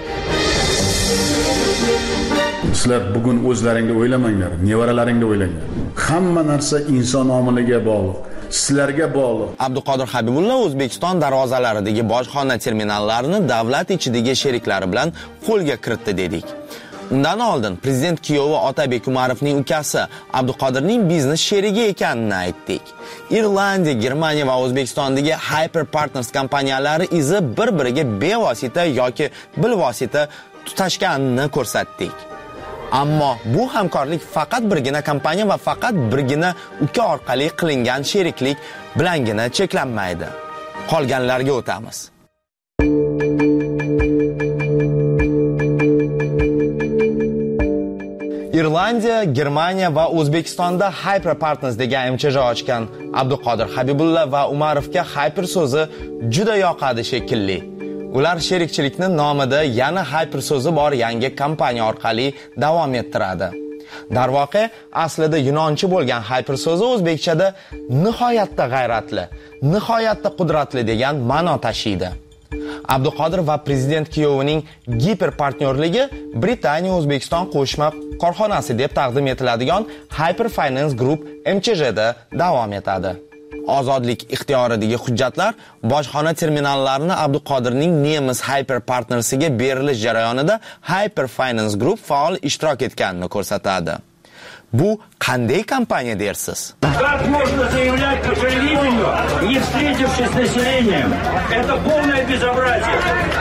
S7: Sizlar bugun o'zlaringga o'ylamanglar, nevaralaringga o'ylanglar. Hamma narsa inson omiliga bog'liq. Sizlarga bog'liq.
S4: Abduqodir Habibulla O'zbekiston darvozalaridagi bojxona terminallarini davlat ichidagi sheriklari bilan qo'lga kiritdi dedik. Undan oldin prezident kuyovi Otabek Umarovning ukasi Abduqodirning biznes sherigi ekanini aytdik. Irlandiya, Germaniya va O'zbekistondagi Hyper Partners kompaniyalari izi bir-biriga bevosita yoki bilvosita tutashganini ko'rsatdik. Ammo bu hamkorlik faqat birgina kompaniya va faqat birgina uka orqali qilingan sheriklik bilangina cheklanmaydi. Qolganlarga o'tamiz. Irlandiya, Germaniya va O'zbekistonda Hyper Partners degan MCJ ochgan Abduqodir Habibulla va Umarovga Hyper so'zi juda yoqadi shekilli. Ular sherikchilikni nomida yana Hyper so'zi bor yangi kompaniya orqali davom ettiradi. Darvoqe, aslida yunoncha bo'lgan Hyper so'zi o'zbekchada nihoyatda g'ayratli, nihoyatda qudratli degan ma'no tashiydi. Abduqodir va prezident kuyovining giper partnyorligi Britaniya O'zbekiston qo'shma korxonasi deb taqdim etiladigan Hyper Finance Group MCJda davom etadi. Ozodlik ixtiyoridagi hujjatlar bojxona terminallarini Abduqodirning Nemis Hyper Partnersiga berilish jarayonida Hyper Finance Group faol ishtirok etganini ko'rsatadi. Bu qanday kompaniya dersiz?
S17: Как можно заявлять по телевидению, не встретившись с населением? Это полное безобразие.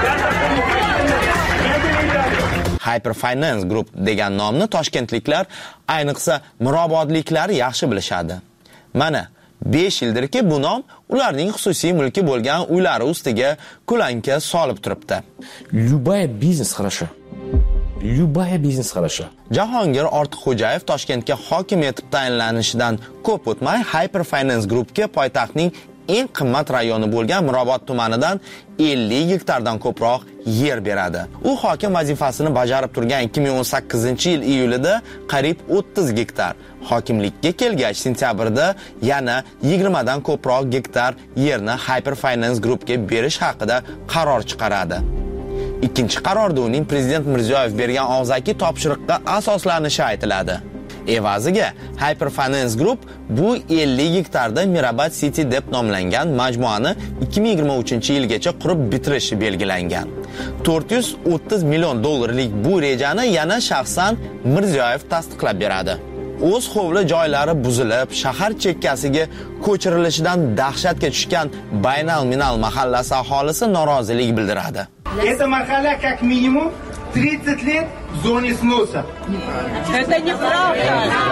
S4: Hyper Finance Group degan nomni toshkentliklar, ayniqsa mirobodliklar yaxshi bilishadi. Mana 5 yildirki bu nom ularning xususiy mulki bo'lgan uylari ustiga kulanka solib turibdi.
S18: Любая бизнес хорошо. Любая бизнес хорошо.
S4: Jahongir Ortiqxo'jayev Toshkentga hokim etib tayinlanishidan ko'p o'tmay Hyper Finance Groupga poytaxtning eng qimmat rayoni bo'lgan Mirobod tumanidan 50 gektardan ko'proq yer beradi. U hokim vazifasini bajarib turgan 2018-yil iyulida qariyb 30 gektar, hokimlikka kelgach sentyabrda yana 20 dan ko'proq gektar yerni Hyper Finance Groupga berish haqida qaror chiqaradi. Ikkinchi qarorda uning prezident Mirziyoyev bergan og'zaki topshiriqqa asoslanishi aytiladi. Evaziga Hyper Finance Group bu 50 gektarda Mirabad City deb nomlangan majmuani 2023-yilgacha qurib bitirishi belgilangan. 430 million dollarlik bu rejani yana shaxsan Mirziyoyev tasdiqlab beradi. O'z hovli joylari buzilib, shahar chekkasiga ko'chirilishidan dahshatga tushgan Baynal-Minal mahallasi aholisi norozilik bildiradi.
S17: Эта махалла как минимум 30 лет в зоне сноса. Это неправда.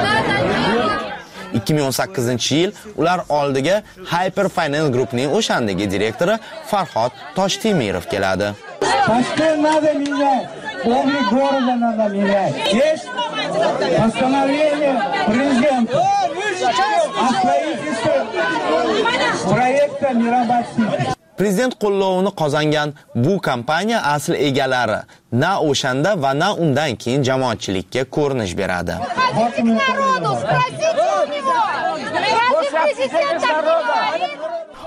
S4: 2018-yil ular oldiga Hyper Finance Groupning o'shandagi direktori Farhod Toshtemirov keladi.
S17: Toshkent надо менять, облик города надо менять. Есть постановление президента о строительстве проекта Mirabad-City.
S4: Prezident qo'llovini qozongan bu kompaniya asl egalari na o'shanda va na undan keyin jamoatchilikka ko'rinish beradi.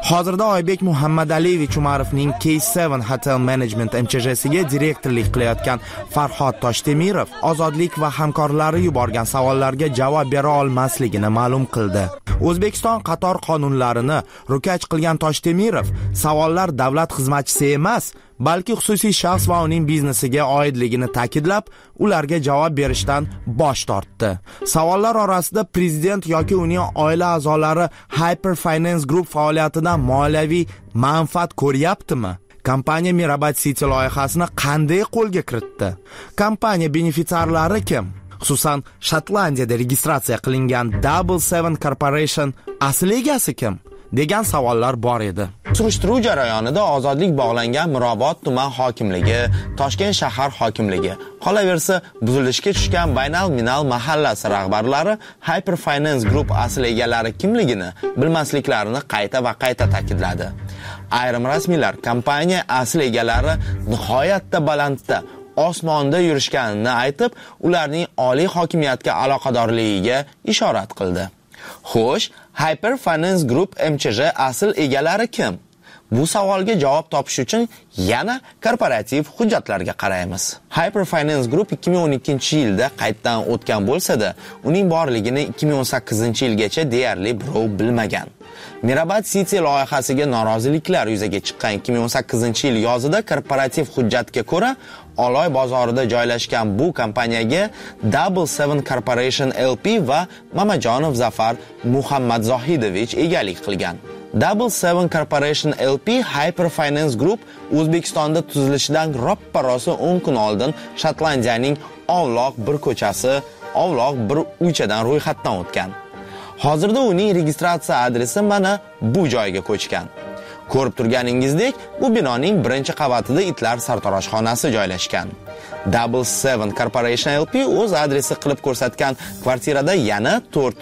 S4: Hozirda Oybek Muhammadaliyevich Umarovning K7 Hotel Management MCH'siga direktorlik qilayotgan Farhod Toshdemirov ozodlik va hamkorlari yuborgan savollarga javob bera olmasligini ma'lum qildi. O'zbekiston qator qonunlarini ro'kach qilgan Toshdemirov savollar davlat xizmatchisi emas, balki xususiy shaxs va uning biznesiga oidligini ta'kidlab, ularga javob berishdan bosh tortdi. Savollar orasida prezident yoki uning oila a'zolari Hyperfinance Group faoliyatidan moliyaviy manfaat ko'ryaptimi? Kompaniya Mirabad City loyihasini qanday qo'lga kiritdi? Kompaniya benefitsiarlari kim? Xususan, Shotlandiyada registratsiya qilingan Double Seven Corporation asl egasi kim? degan savollar bor edi. Surishtiruv jarayonida ozodlik bog'langan Mirobod tuman hokimligi, Toshkent shahar hokimligi, qolaversa buzilishga tushgan Baynal-Minal mahallasi rahbarlari Hyperfinance Group asl egalari kimligini bilmasliklarini qayta va qayta ta'kidladi. Ayrim rasmiylar kompaniya asl egalari nihoyatda balandda osmonda yurishganini aytib, ularning oliy hokimiyatga aloqadorligiga ishorat qildi. Xo'sh, Hyperfinance Group MCH asl egalari kim? Bu savolga javob topish uchun yana korporativ hujjatlarga qaraymiz. Hyperfinance Group 2012-yilda qayddan o'tgan bo'lsa-da, uning borligini 2018-yilgacha deyarli birov bilmagan. Mirabad City loyihasiga noroziliklar yuzaga chiqqan 2018-yil yozida korporativ hujjatga ko'ra, Oloy bozorida joylashgan bu kompaniyaga Double Seven Corporation LP va Mamajonov Zafar Muhammad Zohidovich egalik qilgan. Double Seven Corporation LP Hyperfinance Group O'zbekistonda tuzilishidan roppa-rosa 10 kun oldin Shotlandiyaning Ovloq bir ko'chasi, Ovloq bir uychadan ro'yxatdan o'tgan. Hozirda uning registratsiya adresi mana bu joyga ko'chgan. Ko'rib turganingizdek, bu binoning birinchi qavatida itlar sartaroshxonasi joylashgan. Double Seven Corporation LP o'z adresi qilib ko'rsatgan kvartirada yana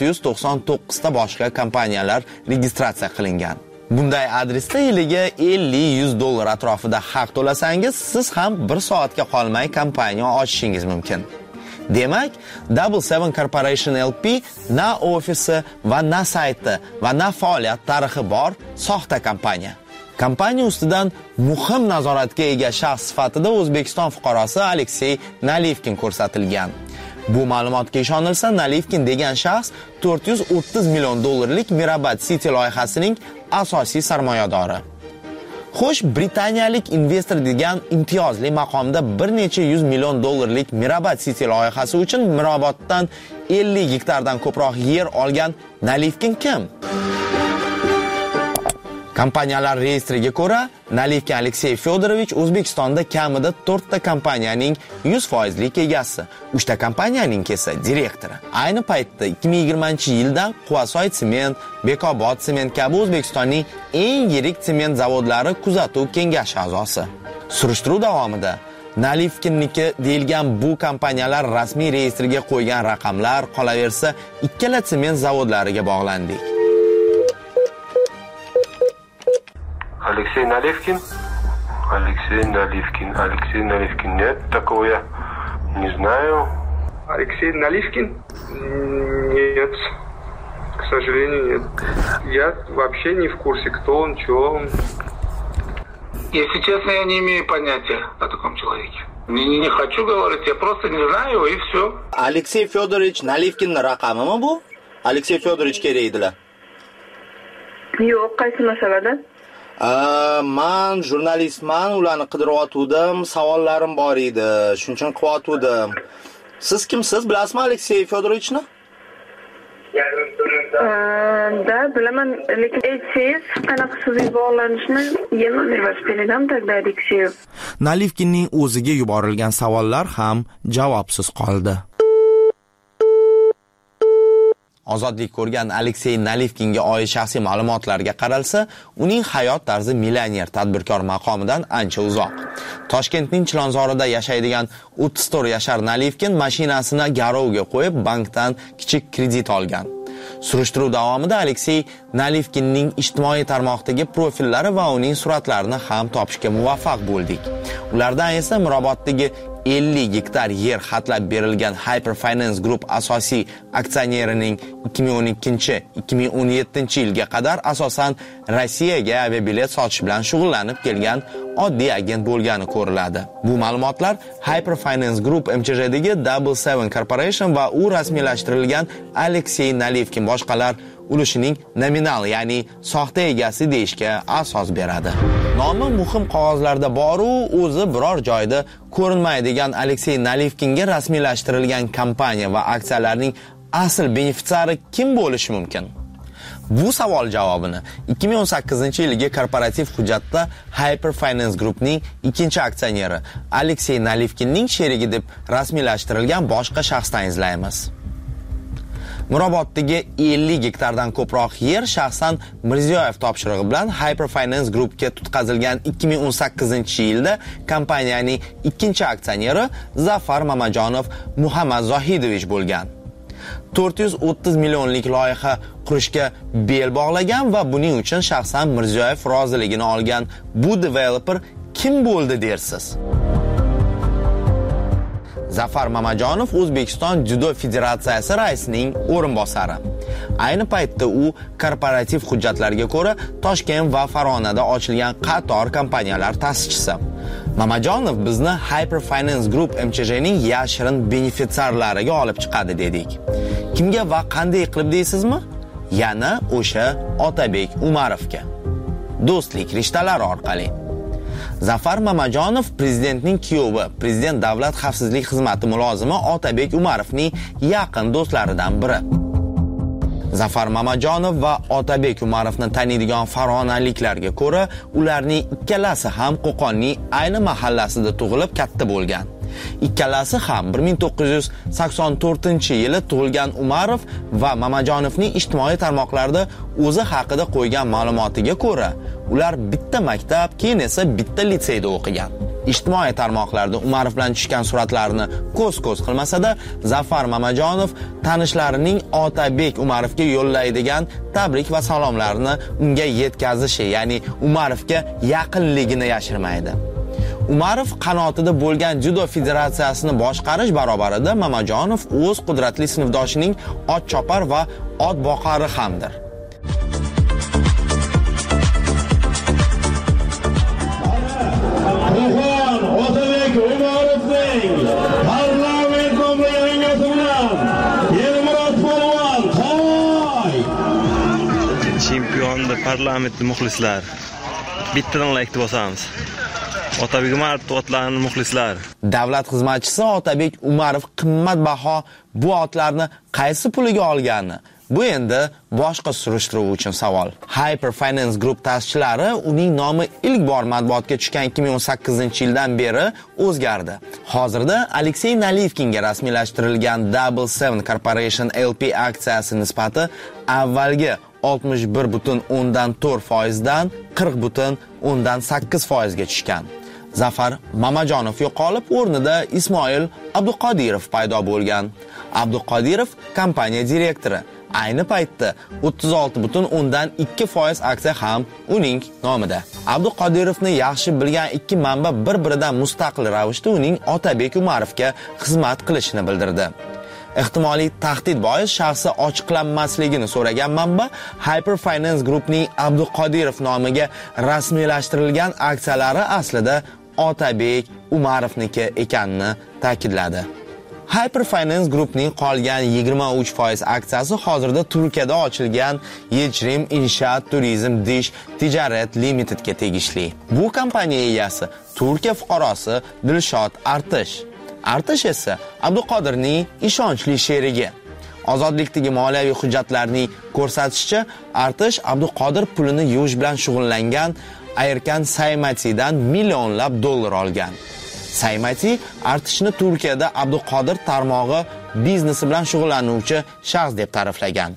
S4: 499 ta boshqa kompaniyalar registratsiya qilingan. Bunday adresda yiliga $50-100 atrofida haq to'lasangiz, siz ham 1 soatga qolmay kompaniya ochishingiz mumkin. Demak, Double Seven Corporation LP na ofisi va na sayti va na faoliyat tarixi bor soxta kompaniya. Kompaniya ustidan muhim nazoratga ega shaxs sifatida O'zbekiston fuqarosi Aleksey Nalivkin ko'rsatilgan. Bu ma'lumotga ishonilsa, Nalivkin degan shaxs $430 million Mirabad City loyihasining asosiy sarmoyadori. Xo'sh, britaniyalik investor degan imtiyozli maqomda bir necha $100 million Mirabad City loyihasi uchun Miroboddan 50 gektardan ko'proq yer olgan Nalivkin kim? Kompaniyalar reyestriga ko'ra, Nalivkin Aleksey Fyodorovich O'zbekistonda kamida 4 ta kompaniyaning 100% egasi, 3 ta kompaniyaning esa direktori. Ayni paytda 2020-yildan Quvasoy Sement, Bekobod Sement kabi O'zbekistonning eng yirik sement zavodlari kuzatuv kengashi a'zosi. Surishtiruv davomida Nalivkinniki deyilgan bu kompaniyalar rasmiy reyestriga qo'ygan raqamlar, qolaversa, ikkala sement zavodlariga bog'landik.
S19: Алексей Наливкин? Алексей Наливкин. Нет, такого я не знаю. Алексей Наливкин? Нет. К сожалению, нет. Я вообще не в курсе, кто он, чего он. Если честно, я не имею понятия о таком человеке. Не хочу говорить, я просто не знаю его, и все.
S4: Алексей Федорович Наливкинning raqamimi bu? Алексей Федорович kerak edilar.
S10: Yo'q, qaysi masalada?
S4: Man jurnalistman, ularni qidiryotgandim, savollarim bor edi, shuning uchun qilyotgandim. Siz kimsiz, bilasizmi Aleksey Fyodorovichni?
S10: Да, bilaman, lekin aytsangiz, qanaqa sizga bog'lanishni yana universitetdan тогда Alekseyev.
S4: Nalivkinning o'ziga yuborilgan savollar ham javobsiz qoldi. Ozodlik ko'rgan Aleksey Nalivkinga oid shaxsiy ma'lumotlarga qaralsa, uning hayot tarzi millioner tadbirkor maqomidan ancha uzoq. Toshkentning Chilonzorida yashaydigan 34 yashar Nalivkin mashinasini garovga qo'yib, bankdan kichik kredit olgan. Surishtiruv davomida Aleksey Nalivkinning ijtimoiy tarmoqdagi profillari va uning suratlarini ham topishga muvaffaq bo'ldik. Ulardan esa Miroboddagi 50 gektar yer xatlab berilgan Hyperfinance Group asosiy aksionerining 2012-2017 yilga qadar asosan Rossiyaga aviabilet sotish bilan shug'ullanib kelgan oddiy agent bo'lgani ko'riladi. Bu ma'lumotlar Hyperfinance Group MCJdagi Double Seven Corporation va u rasmiylashtirilgan Alexey Nalivkin boshqalar ulushining nominal, ya'ni soxta egasi deyishga asos beradi. Nomi muhim qog'ozlarda bor-u, o'zi biror joyda ko'rinmaydigan Alexey Nalivkinga rasmiylashtirilgan kompaniya va aksiyalarning asl benefitsiari kim bo'lishi mumkin? Bu savol javobini 2018-yilgi korporativ hujjatda Hyperfinance Groupning ikkinchi aksioneri Alexey Nalivkinning sherigi deb rasmiylashtirilgan boshqa shaxsdan izlaymiz. Miraboddagi 50 gektardan ko'proq yer shaxsan Mirziyoyev topshirig'i bilan Hyperfinance Groupga tutqazilgan 2018-yilda kompaniyaning ikkinchi aksioneri Zafar Mamajonov Muhammad Zohidovich bo'lgan. 430 millionlik loyiha qurishga bel bog'lagan va buning uchun shaxsan Mirziyoyev roziligini olgan bu developer kim bo'ldi dersiz? Zafar Mamajonov O'zbekiston Judo Federatsiyasi raisining o'rinbosari. Ayni paytda u korporativ hujjatlarga ko'ra Toshkent va Farg'onada ochilgan qator kompaniyalar ta'sischisi. Mamajonov bizni Hyperfinance Group MCJning yashirin benefitsiarlariga olib chiqadi dedik. Kimga va qanday qilib deysizmi? Yana o'sha Otabek Umarovga. Do'stlik rishtalari orqali. Zafar Mamajonov prezidentning kuyovi, prezident davlat xavfsizlik xizmati mulozimi Otabek Umarovning yaqin do'stlaridan biri. Zafar Mamajonov va Otabek Umarovni taniydigan farg'onaliklarga ko'ra, ularning ikkalasi ham Qo'qonning ayni mahallasida tug'ilib katta bo'lgan. Ikkalasi ham 1984-yili tug'ilgan Umarov va Mamajonovning ijtimoiy tarmoqlarda o'zi haqida qo'ygan ma'lumotiga ko'ra, ular bitta maktab, keyin esa bitta litseyda o'qigan. Ijtimoiy tarmoqlarda Umarov bilan tushgan suratlarini ko'z-ko'z qilmasa-da, Zafar Mamajonov tanishlarining Otabek Umarovga yo'llaydigan tabrik va salomlarini unga yetkazishi, ya'ni Umarovga yaqinligini yashirmaydi. Umarov qanotida bo'lgan Judo Federatsiyasini boshqarish barobarida Mamajonov o'z qudratli sinfdoshining ot chopar va ot boqari hamdir.
S17: Otabek Umarovning parlament nomlangan bilan Yelmurod Polvon to'y.
S20: Chempionda parlamentli muxlislar bittadan laykni bosamiz. Otabek Umarov otlarning muxlislar.
S4: Davlat xizmatchisi Otabek Umarov qimmatbaho bu otlarni qaysi puliga olgani? Bu endi boshqa surishtiruv uchun savol. Hyperfinance Group ta'sischilari uning nomi ilk bor matbuotga tushgan 2018-yildan beri o'zgardi. Hozirda Alexey Nalivkinga rasmiylashtirilgan Double Seven Corporation LP aksiyasi nisbati avvalgi 61,4% dan 40,8% ga tushgan. Zafar Mamajonov yo'qolib, o'rnida Ismoil Abduqodirov paydo bo'lgan. Abduqodirov kompaniya direktori. Ayni paytda 36,2% aksiya ham uning nomida. Abduqodirovni yaxshi bilgan ikki manba bir-biridan mustaqil ravishda uning Otabek Umarovga xizmat qilishini bildirdi. Ehtimoliy tahdid bois shaxsi ochiqlanmasligini so'ragan manba Hyperfinance Groupning Abduqodirov nomiga rasmiylashtirilgan aksiyalari aslida Otabek Umarovniki ekanini ta'kidladi. Hyperfinance Groupning qolgan 23% aksiyasi hozirda Turkiyada ochilgan Yechrim Inshaat Turizm Dish Tijorat Limitedga tegishli. Bu kompaniya egasi Turkiya fuqarosi Dilshod Artish. Artish esa Abduqodirning ishonchli sherigi. Ozodlikdagi moliyaviy hujjatlarning ko'rsatishicha, Artish Abduqodir pulini yuvish bilan shug'ullangan Ayirkan Saymatidan millionlab dollar olgan. Saymati Artishni Turkiyada Abduqodir tarmog'i biznesi bilan shug'ullanuvchi shaxs deb ta'riflagan.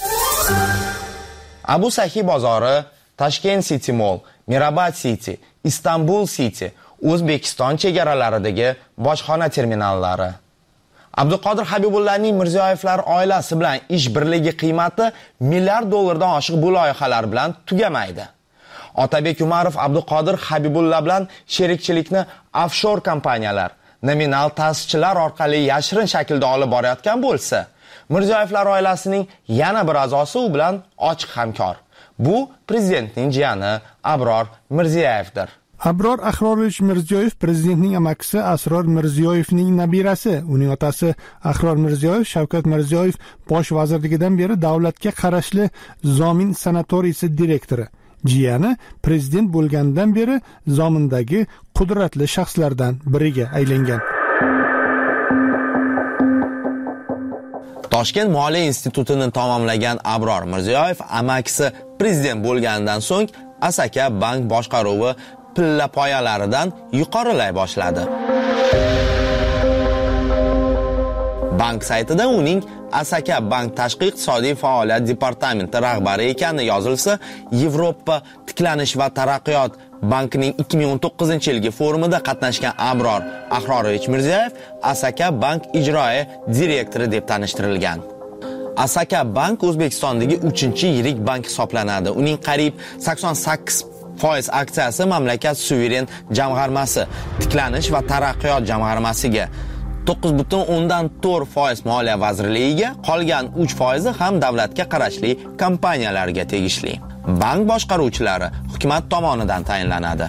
S4: Abu Sahi bozori, Tashkent City Mall, Mirabad City, Istanbul City, O'zbekiston chegaralaridagi bojxona terminallari. Abduqodir Habibullaning Mirziyoyevlar oilasi bilan ish birligi qiymati milliard dollardan oshiq bu loyihalar bilan tugamaydi. Otabek Umarov Abduqodir Habibulla bilan sherikchilikni offshore kompaniyalar, nominal ta'sischilar orqali yashirin shaklda olib borayotgan bo'lsa, Mirziyoyevlar oilasining yana bir a'zosi u bilan ochiq hamkor. Bu prezidentning jiyani Abror Mirziyoyevdir.
S21: Abror Ahrorovich Mirziyoyev prezidentning amakisi Asror Mirziyoyevning nabirasi. Uning otasi Ahror Mirziyoyev Shavkat Mirziyoyev bosh vazirligidan beri davlatga qarashli Zomin sanatoriysi direktori. Jiyani prezident bo'lgandan beri Zomindagi qudratli shaxslardan biriga aylangan.
S4: Toshkent Moliya institutini tamomlagan Abror Mirziyoyev amakisi prezident bo'lganidan so'ng Asaka bank boshqaruvi pilla poyalaridan yuqorilay boshladi. Bank saytida uning Asaka bank tashqi iqtisodiy faoliyat departamenti rahbari ekani yozilsa, Yevropa tiklanish va taraqqiyot bankining 2019-yilgi forumida qatnashgan Abror Ahrorovich Mirziyoyev Asaka bank ijroiya direktori deb tanishtirilgan. Asaka bank O'zbekistondagi 3-yirik bank hisoblanadi. Uning qariyb 88% aksiyasi mamlakat suveren jamg'armasi, tiklanish va taraqqiyot jamg'armasiga, 9.4% Moliya vazirligiga, qolgan 3% ham davlatga qarashli kompaniyalarga tegishli. Bank boshqaruvchilari hukumat tomonidan tayinlanadi.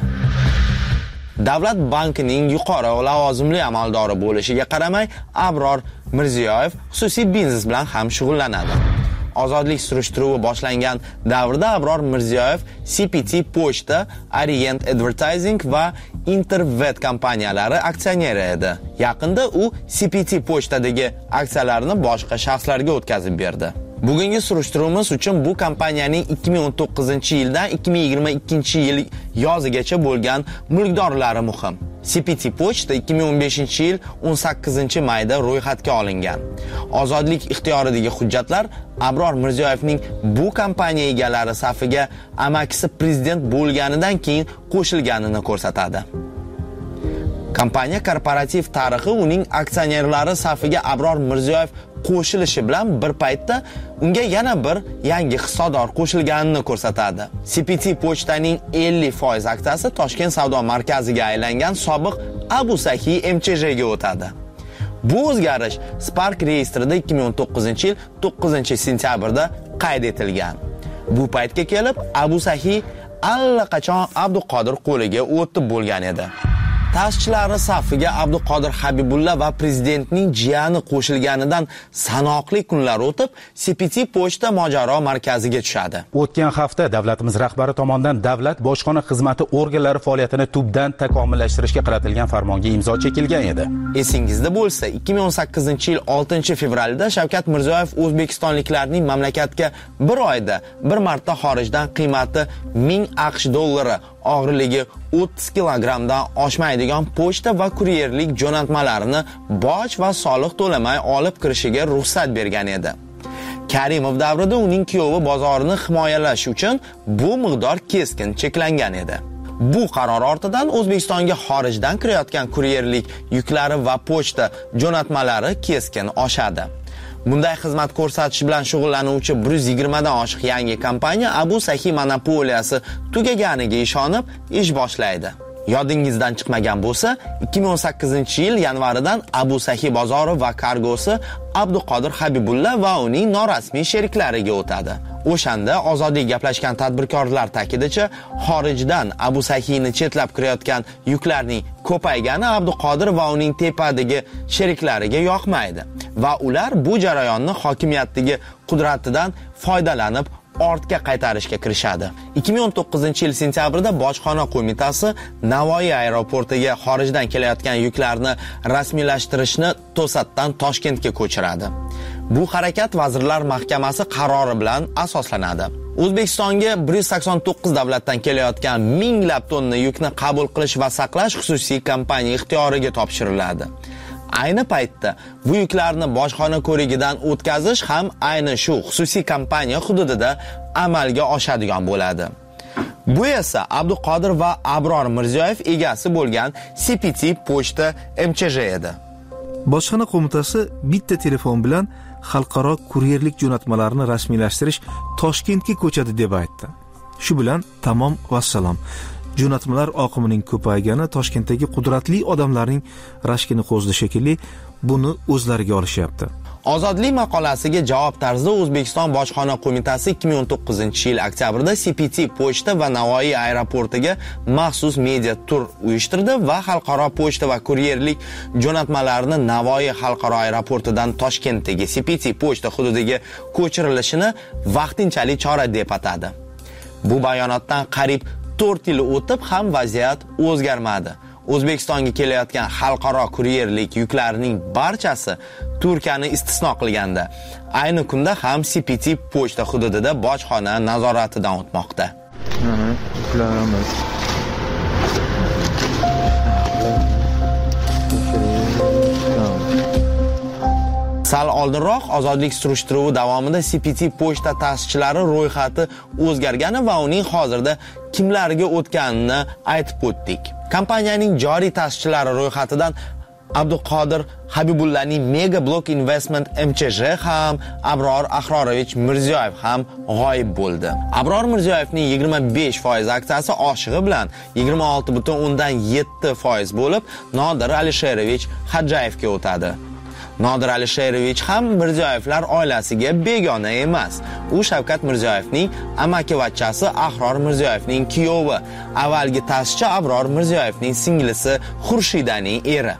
S4: Davlat bankining yuqori lavozimli amaldori bo'lishiga qaramay, Abror Mirziyoyev xususiy biznes bilan ham shug'ullanadi. Ozodlik surishtiruvi boshlangan davrda Abror Mirziyoyev CPT Pochta, Orient Advertising va Intervet kompaniyalari aksioneri edi. Yaqinda u CPT Pochtadagi aksiyalarini boshqa shaxslarga o'tkazib berdi. Bugungi surishtiruvimiz uchun bu kompaniyaning 2019-yildan 2022-yil yozigacha bo'lgan mulkdorlari muhim. CPT Pochta 2015-yil 18-mayda ro'yxatga olingan. Ozodlik ixtiyoridagi hujjatlar Abror Mirziyoyevning bu kompaniya egalari safiga amakisi prezident bo'lganidan keyin qo'shilganini ko'rsatadi. Kompaniya korporativ tarixi uning aksionerlari safiga Abror Mirziyoyev qo'shilishi bilan bir paytda unga yana bir yangi hissador qo'shilganini ko'rsatadi. CPT Pochtaning 50% aksiyasi Toshkent savdo markaziga aylangan sobiq Abu Sahi MCJga o'tadi. Bu o'zgarish Spark reyestrida 2019-yil 9-sentyabrda qayd etilgan. Bu paytga kelib Abu Sahi allaqachon Abduqodir qo'liga o'tib bo'lgan edi. Ta'sischilar safiga Abduqodir Habibulla va prezidentning jiyani qo'shilganidan sanoqli kunlar o'tib, CPT Pochta mojaro markaziga tushadi.
S22: O'tgan hafta davlatimiz rahbari tomonidan davlat bojxona xizmati organlari faoliyatini tubdan takomillashtirishga qaratilgan farmonga imzo chekilgan edi.
S4: Esingizda bo'lsa, 2018-yil 6-fevralda Shavkat Mirziyoyev o'zbekistonliklarning mamlakatga bir oyda bir marta xorijdan qiymati 1000 AQSh dollari, og'irligi 30 kilogramdan oshmaydigan pochta va kuryerlik jo'natmalarini boj va soliq to'lamay olib kirishiga ruxsat bergan edi. Karimov davrida uning kuyovi bozorini himoyalash uchun bu miqdor keskin cheklangan edi. Bu qaror ortidan O'zbekistonga xorijdan kirayotgan kuryerlik yuklari va pochta jo'natmalari keskin oshadi. Bunday xizmat ko'rsatish bilan shug'ullanuvchi 120 dan oshiq yangi kompaniya Abu Sahi monopoliyasi tugaganiga ishonib ish boshlaydi. Yodingizdan chiqmagan bo'lsa, 2018-yil yanvaridan Abu Sahi bozori va kargosi Abduqodir Habibulla va uning norasmiy sheriklariga o'tadi. O'shanda ozodlik gaplashgan tadbirkorlar ta'kidicha, xorijdan Abu Sahini chetlab kirayotgan yuklarning ko'paygani Abduqodir va uning tepadagi sheriklariga yoqmaydi va ular bu jarayonni hokimiyatdagi qudratidan foydalanib ortga qaytarishga kirishadi. 2019-yil sentyabrda bojxona qo'mitasi Navoiy aeroportiga xorijdan kelayotgan yuklarni rasmiylashtirishni to'satdan Toshkentga ko'chiradi. Bu harakat Vazirlar Mahkamasi qarori bilan asoslanadi. O'zbekistonga 189 davlatdan kelayotgan minglab tonna yukni qabul qilish va saqlash xususiy kompaniya ixtiyoriga topshiriladi. Ayni paytda bu yuklarni bojxona ko'rigidan o'tkazish ham ayni shu xususiy kompaniya hududida amalga oshadigan bo'ladi. Bu esa Abduqodir va Abror Mirziyoyev egasi bo'lgan CPT Pochta MCJ edi.
S23: Bojxona qo'mitasi bitta telefon bilan xalqaro kuryerlik jo'natmalarini rasmiylashtirish Toshkentga ko'chadi deb aytdi. Shu bilan tamom vassalom. jo'natmalar oqimining ko'paygani Toshkentdagi qudratli odamlarning rashkini qo'zdi shekilli, buni o'zlariga olishyapti.
S4: Ozodlik maqolasiga javob tarzida O'zbekiston Bojxona qo'mitasi 2009-yil oktyabrda CPT pochta va Navoiy aeroportiga maxsus media tur uyushtirdi va xalqaro pochta va kuryerlik jo'natmalarini Navoiy xalqaro aeroportidan Toshkentdagi CPT pochta hududiga ko'chirilishini vaqtinchalik chora deb atadi. Bu bayonotdan qariyb 4 yil o'tib ham vaziyat o'zgarmadi. O'zbekistonga kelayotgan xalqaro kuryerlik yuklarining barchasi Turkiyani istisno qilganda, ayni kunda ham CPT pochta hududida bojxona nazoratidan o'tmoqda.
S11: Yuklarimiz.
S4: Sal oldinroq ozodlik surishtiruvi davomida CPT pochta ta'sischilari ro'yxati o'zgargani va uning hozirda kimlarga o'tganini aytib o'tdik. Kompaniyaning joriy ta'sischilari ro'yxatidan Abduqodir Habibullaning Mega Block Investment MCJ ham, Abror Ahrorovich Mirziyoyev ham g'oyib bo'ldi. Abror Mirziyoyevning 25% aksiyasi oshig'i bilan 26.7% bo'lib, Nodir Alisherovich Hajjayevga o'tadi. Nodir Alisherovich ham Mirziyoyevlar oilasiga begona emas. U Shavkat Mirziyoyevning amakivachchasi Ahror Mirziyoyevning kuyovi, avvalgi ta'sischi Abror Mirziyoyevning singlisi Xurshidaning eri.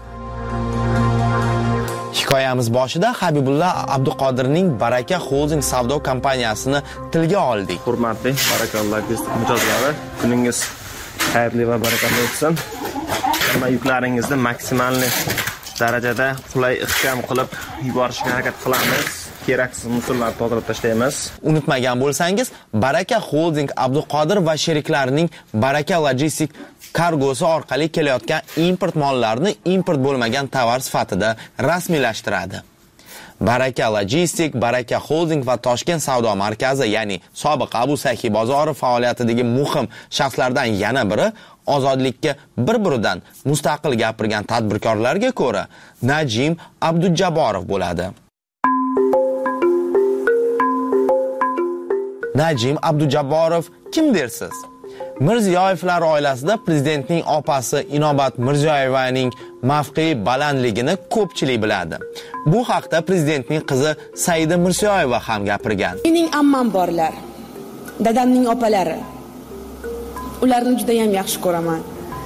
S4: Hikoyamiz boshida Habibulla Abduqodirning Baraka Holding savdo kompaniyasini tilga oldik.
S6: Hurmatli barakalloh mijozlari, kuningiz xayrli va barakatli o'tsin. Hamma yuklaringizni maksimalni darajada qulay ixcham qilib yuborishga harakat qilamiz. Keraksiz musullarni to'g'rilab tashlaymiz.
S4: Unutmagan bo'lsangiz, Baraka Holding Abduqodir va sheriklarining Baraka Logistik kargosi orqali kelayotgan import mollarini import bo'lmagan tovar sifatida rasmiylashtiradi. Baraka Logistik, Baraka Holding va Toshkent savdo markazi, ya'ni sobiq Abu Sahiy bozori faoliyatidagi muhim shaxslardan yana biri ozodlikka bir-biridan mustaqil gapirgan tadbirkorlarga ko'ra Najim Abdujabborov bo'ladi. Najim Abdujabborov kim dersiz? Mirziyoyevlar oilasida prezidentning opasi Inobat Mirziyoyevaning mavqei balandligini ko'pchilik biladi. Bu haqda prezidentning qizi Saida Mirziyoyeva ham gapirgan.
S1: Mening ammam borlar. Dadamning opalari. Ularni juda ham yaxshi ko'raman.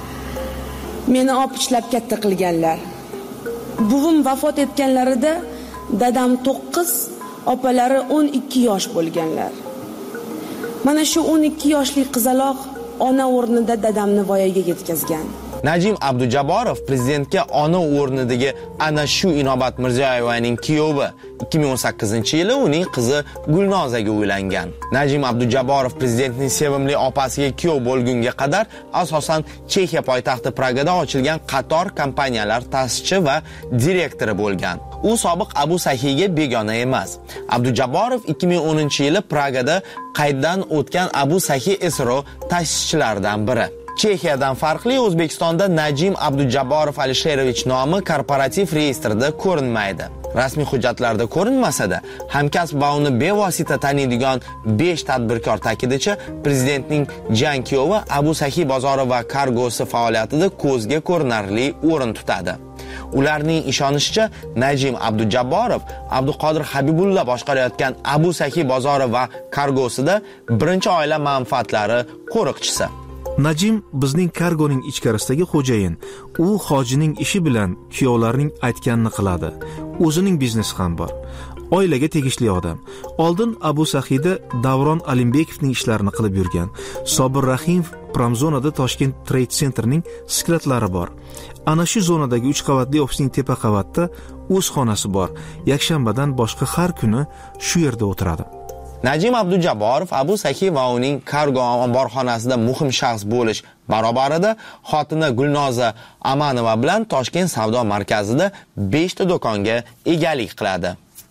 S1: Meni opichlab katta qilganlar. Buvim vafot etganlarida dadam 9, opalari 12 yosh bo'lganlar. Mana shu 12 yoshli qizaloq ona o'rnida dadamni voyaga yetkazgan.
S4: Najim Abdujabborov prezidentga ona o'rnidagi ana shu Inobat Mirziyoyevaning kuyovi. 2018-yili uning qizi Gulnozaga uylangan. Najim Abdujabborov prezidentning sevimli opasiga kuyov bo'lgunga qadar asosan Chexiya poytaxti Pragada ochilgan qator kompaniyalar ta'sischi va direktori bo'lgan. U sobiq Abu Sahiyga begona emas. Abdujabborov 2010-yili Pragada qayddan o'tgan Abu Sahiy SRO ta'sischilaridan biri. Chexiyadan farqli O'zbekistonda Najim Abdujabborov Alisherovich nomi korporativ reyestrda ko'rinmaydi. Rasmiy hujjatlarda ko'rinmasa-da, hamkasb va uni bevosita taniydigan 5 tadbirkor ta'kidicha prezidentning jan kuyovi Abu Sahiy bozori va kargosi faoliyatida ko'zga ko'rinarli o'rin tutadi. Ularning ishonishicha, Najim Abdujabborov Abduqodir Habibulla boshqarayotgan Abu Sahiy bozori va kargosida birinchi oila manfaatlari qo'riqchisi.
S23: Najim bizning kargoning ichkarisidagi xo'jayin. U hojining ishi bilan kuyovlarning aytganini qiladi. O'zining biznesi ham bor. Oilaga tegishli odam. Oldin Abu Sahiyda Davron Alimbekovning ishlarini qilib yurgan. Sobir Rahimov Pramzonada Toshkent Trade Centerning sklatlari bor. Ana shu zonadagi 3 qavatli ofisning tepa qavatda o'z xonasi bor. Yakshanbadan boshqa har kuni shu yerda o'tiradi.
S4: Najim Abdujabborov Abu Sahiy va uning kargo omborxonasida muhim shaxs bo'lish barobarida xotini Gulnoza Amanova bilan Toshkent savdo markazida 5 ta do'konga egalik qiladi.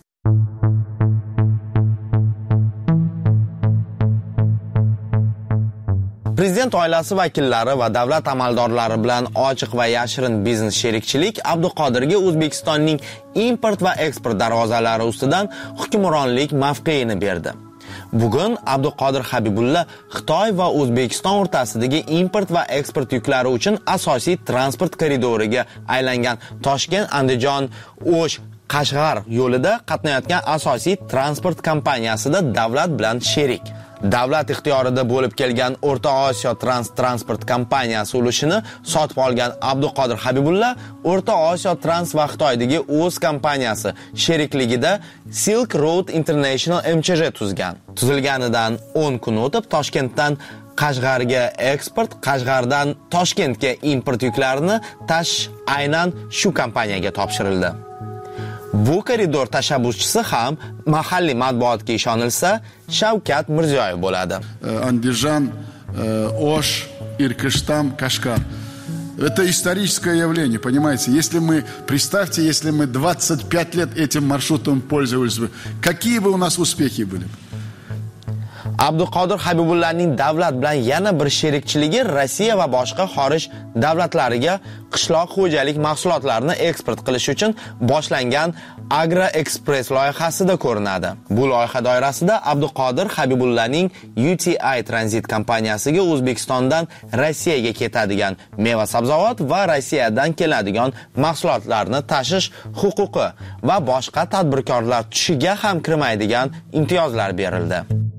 S4: Prezident oilasi vakillari va davlat amaldorlari bilan ochiq va yashirin biznes sherikchilik Abduqodirga O'zbekistonning import va eksport darvozalari ustidan hukmronlik mavqeini berdi. Bugun Abduqodir Habibulla Xitoy va O'zbekiston o'rtasidagi import va eksport yuklari uchun asosiy transport koridoriga aylangan Toshkent, Andijon, O'sh, Qashg'ar yo'lida qatnayotgan asosiy transport kompaniyasida davlat bilan sherik. Davlat ixtiyorida bo'lib kelgan O'rta Osiyo transport kompaniyasi ulushini sotib olgan Abduqodir Habibulla O'rta Osiyo Trans va Xitoydagi o'z kompaniyasi sherikligida Silk Road International MCJ tuzgan. Tuzilganidan 10 kun o'tib Toshkentdan Qashg'arga eksport, Qashg'ardan Toshkentga import yuklarini tashish aynan shu kompaniyaga topshirildi. Bu koridor tashabbuschisi ham mahalliy matbuotga ishonilsa Shavkat Mirziyoyev bo'ladi.
S7: Andijan, O'sh, Irkishtam, Kashgar. Это историческое явление, понимаете? Представьте, если мы 25 лет этим маршрутом пользовались бы, какие бы у нас успехи были?
S4: Abduqodir Habibullaning davlat bilan yana bir sherikchiligi Rossiya va boshqa xorij davlatlariga qishloq xo'jalik mahsulotlarini eksport qilish uchun boshlangan Agro Express loyihasida ko'rinadi. Bu loyiha doirasida Abduqodir Habibullaning UTI Transit kompaniyasiga O'zbekistondan Rossiyaga ketadigan meva-sabzavot va Rossiyadan keladigan mahsulotlarni tashish huquqi va boshqa tadbirkorlar tushiga ham kirmaydigan imtiyozlar berildi.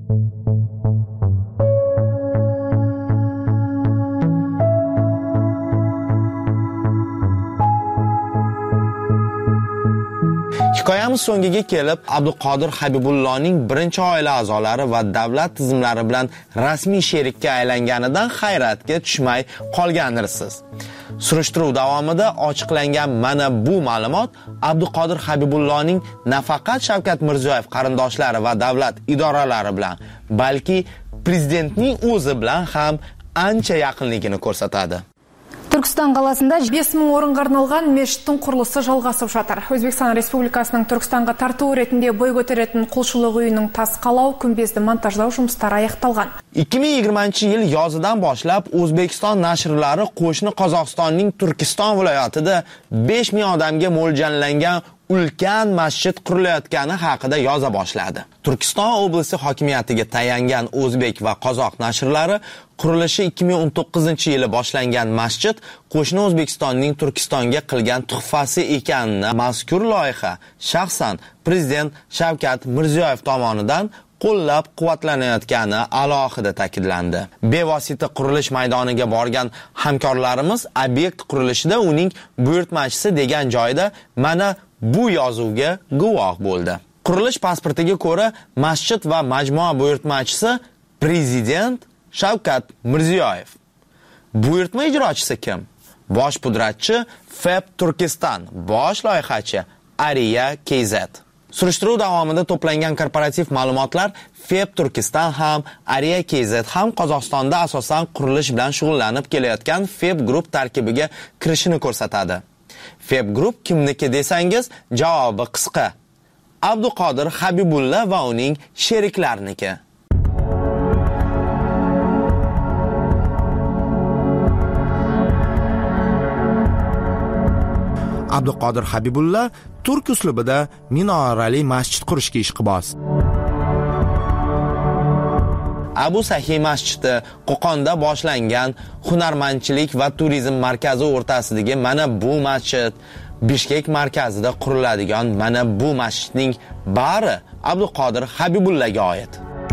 S4: Hikoyamiz so'ngiga kelib, Abduqodir Habibulloning birinchi oila a'zolari va davlat tizimlari bilan rasmiy sherikka aylanganidan hayratga tushmay qolgandirsiz. Surishtiruv davomida ochiqlangan mana bu ma'lumot Abduqodir Habibulloning nafaqat Shavkat Mirziyoyev qarindoshlari va davlat idoralari bilan, balki prezidentning o'zi bilan ham ancha yaqinligini ko'rsatadi.
S3: Түркістан қаласында 5000 орынға арналған мешіттің құрылысы жалғасып жатыр. Өзбекстан Республикасының Түркістанға тарту ретінде бой көтеретін құлшылық үйінің тас қалау, күмбезді монтаждау жұмыстары аяқталған.
S4: 2020 yil yozidan boshlab O'zbekiston nashrlari qo'shni Qozog'istonning Turkiston viloyatida 5000 odamga mo'ljallangan ulkan masjid qurilayotgani haqida yoza boshladi. Turkiston oblasti hokimiyatiga tayangan o'zbek va qozoq nashrlari qurilishi 2019-yili boshlangan masjid qo'shni O'zbekistonning Turkistonga qilgan tuhfasi ekanini mazkur loyiha shaxsan prezident Shavkat Mirziyoyev tomonidan qo'llab-quvvatlanayotgani alohida ta'kidlandi. Bevosita qurilish maydoniga borgan hamkorlarimiz obyekt qurilishida uning buyurtmachisi degan joyda mana bu yozuvga guvoh bo'ldi. Qurilish pasportiga ko'ra masjid va majmua buyurtmachisi prezident Shavkat Mirziyoyev. Buyurtma ijrochisi kim? Bosh pudratchi FEB Turkiston, bosh loyihachi Ariya KZ. Surishtiruv davomida to'plangan korporativ ma'lumotlar FEB Turkiston ham, Ariya KZ ham Qozog'istonda asosan qurilish bilan shug'ullanib kelayotgan FEB Group tarkibiga kirishini ko'rsatadi. FEB Group kimniki desangiz, javobi qisqa. Abduqodir Habibulla va uning sheriklarniki. Abduqodir Habibulla turk uslubida minorali masjid qurishga ishqiboz. Abu Sahiy masjidi Qo'qonda boshlangan hunarmandchilik va turizm markazi o'rtasidagi mana bu masjid, Bishkek markazida quriladigan mana bu masjidning bari Abduqodir Habibullaga oid.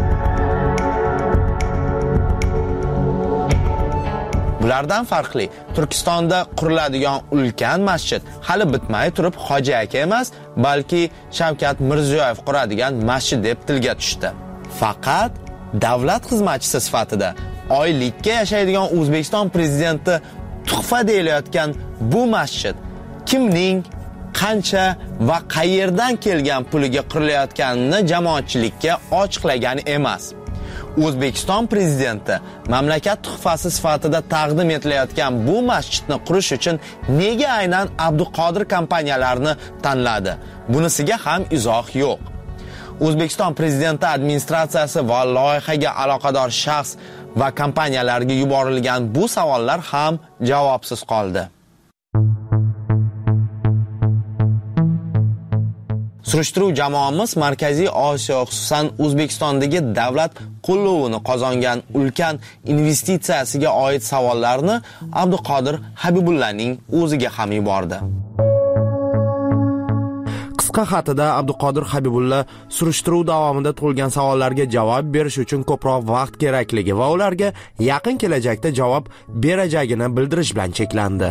S4: Bulardan farqli, Turkistonda quriladigan ulkan masjid hali bitmay turib Hoji aka emas, balki Shavkat Mirziyoyev quradigan masjid deb tilga tushdi. Faqat davlat xizmatchisi sifatida oylikka yashaydigan O'zbekiston prezidenti tuhfa deyilayotgan bu masjid kimning, qancha va qayerdan kelgan puliga qurilayotganini jamoatchilikka ochiqlagan emas. O'zbekiston prezidenti mamlakat tuhfasi sifatida taqdim etilayotgan bu masjidni qurish uchun nega aynan Abduqodir kompaniyalarini tanladi? Bunisiga ham izoh yo'q. O'zbekiston prezidenti administratsiyasi va loyihaga aloqador shaxs va kompaniyalarga yuborilgan bu savollar ham javobsiz qoldi. Surishtiruv jamoamiz Markaziy Osiyo, xususan O'zbekistondagi davlat qo'llovini qozongan ulkan investitsiyasiga oid savollarni Abduqodir Habibullaning o'ziga ham yubordi. Qisqa xatida Abduqodir Habibulla surishtiruv davomida tug'ilgan savollarga javob berish uchun ko'proq vaqt kerakligi va ularga yaqin kelajakda javob berajagini bildirish bilan cheklandi.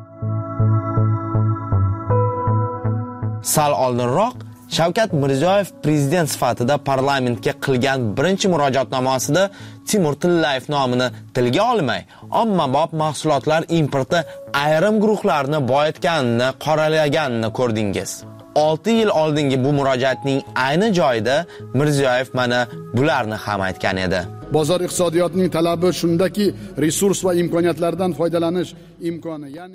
S4: Sal oldinroq Shavkat Mirziyoyev prezident sifatida parlamentga qilgan birinchi murojaatnomasida Timur Tillayev nomini tilga olmay, ommabop mahsulotlar importi ayrim guruhlarni boyitganini, qoralaganini ko'rdingiz. 6 yil oldingi bu murojaatning ayni joyida Mirziyoyev mana bularni ham aytgan edi.
S7: Bozor iqtisodiyotining talabi shundaki, resurs va imkoniyatlardan foydalanish imkoni, ya'ni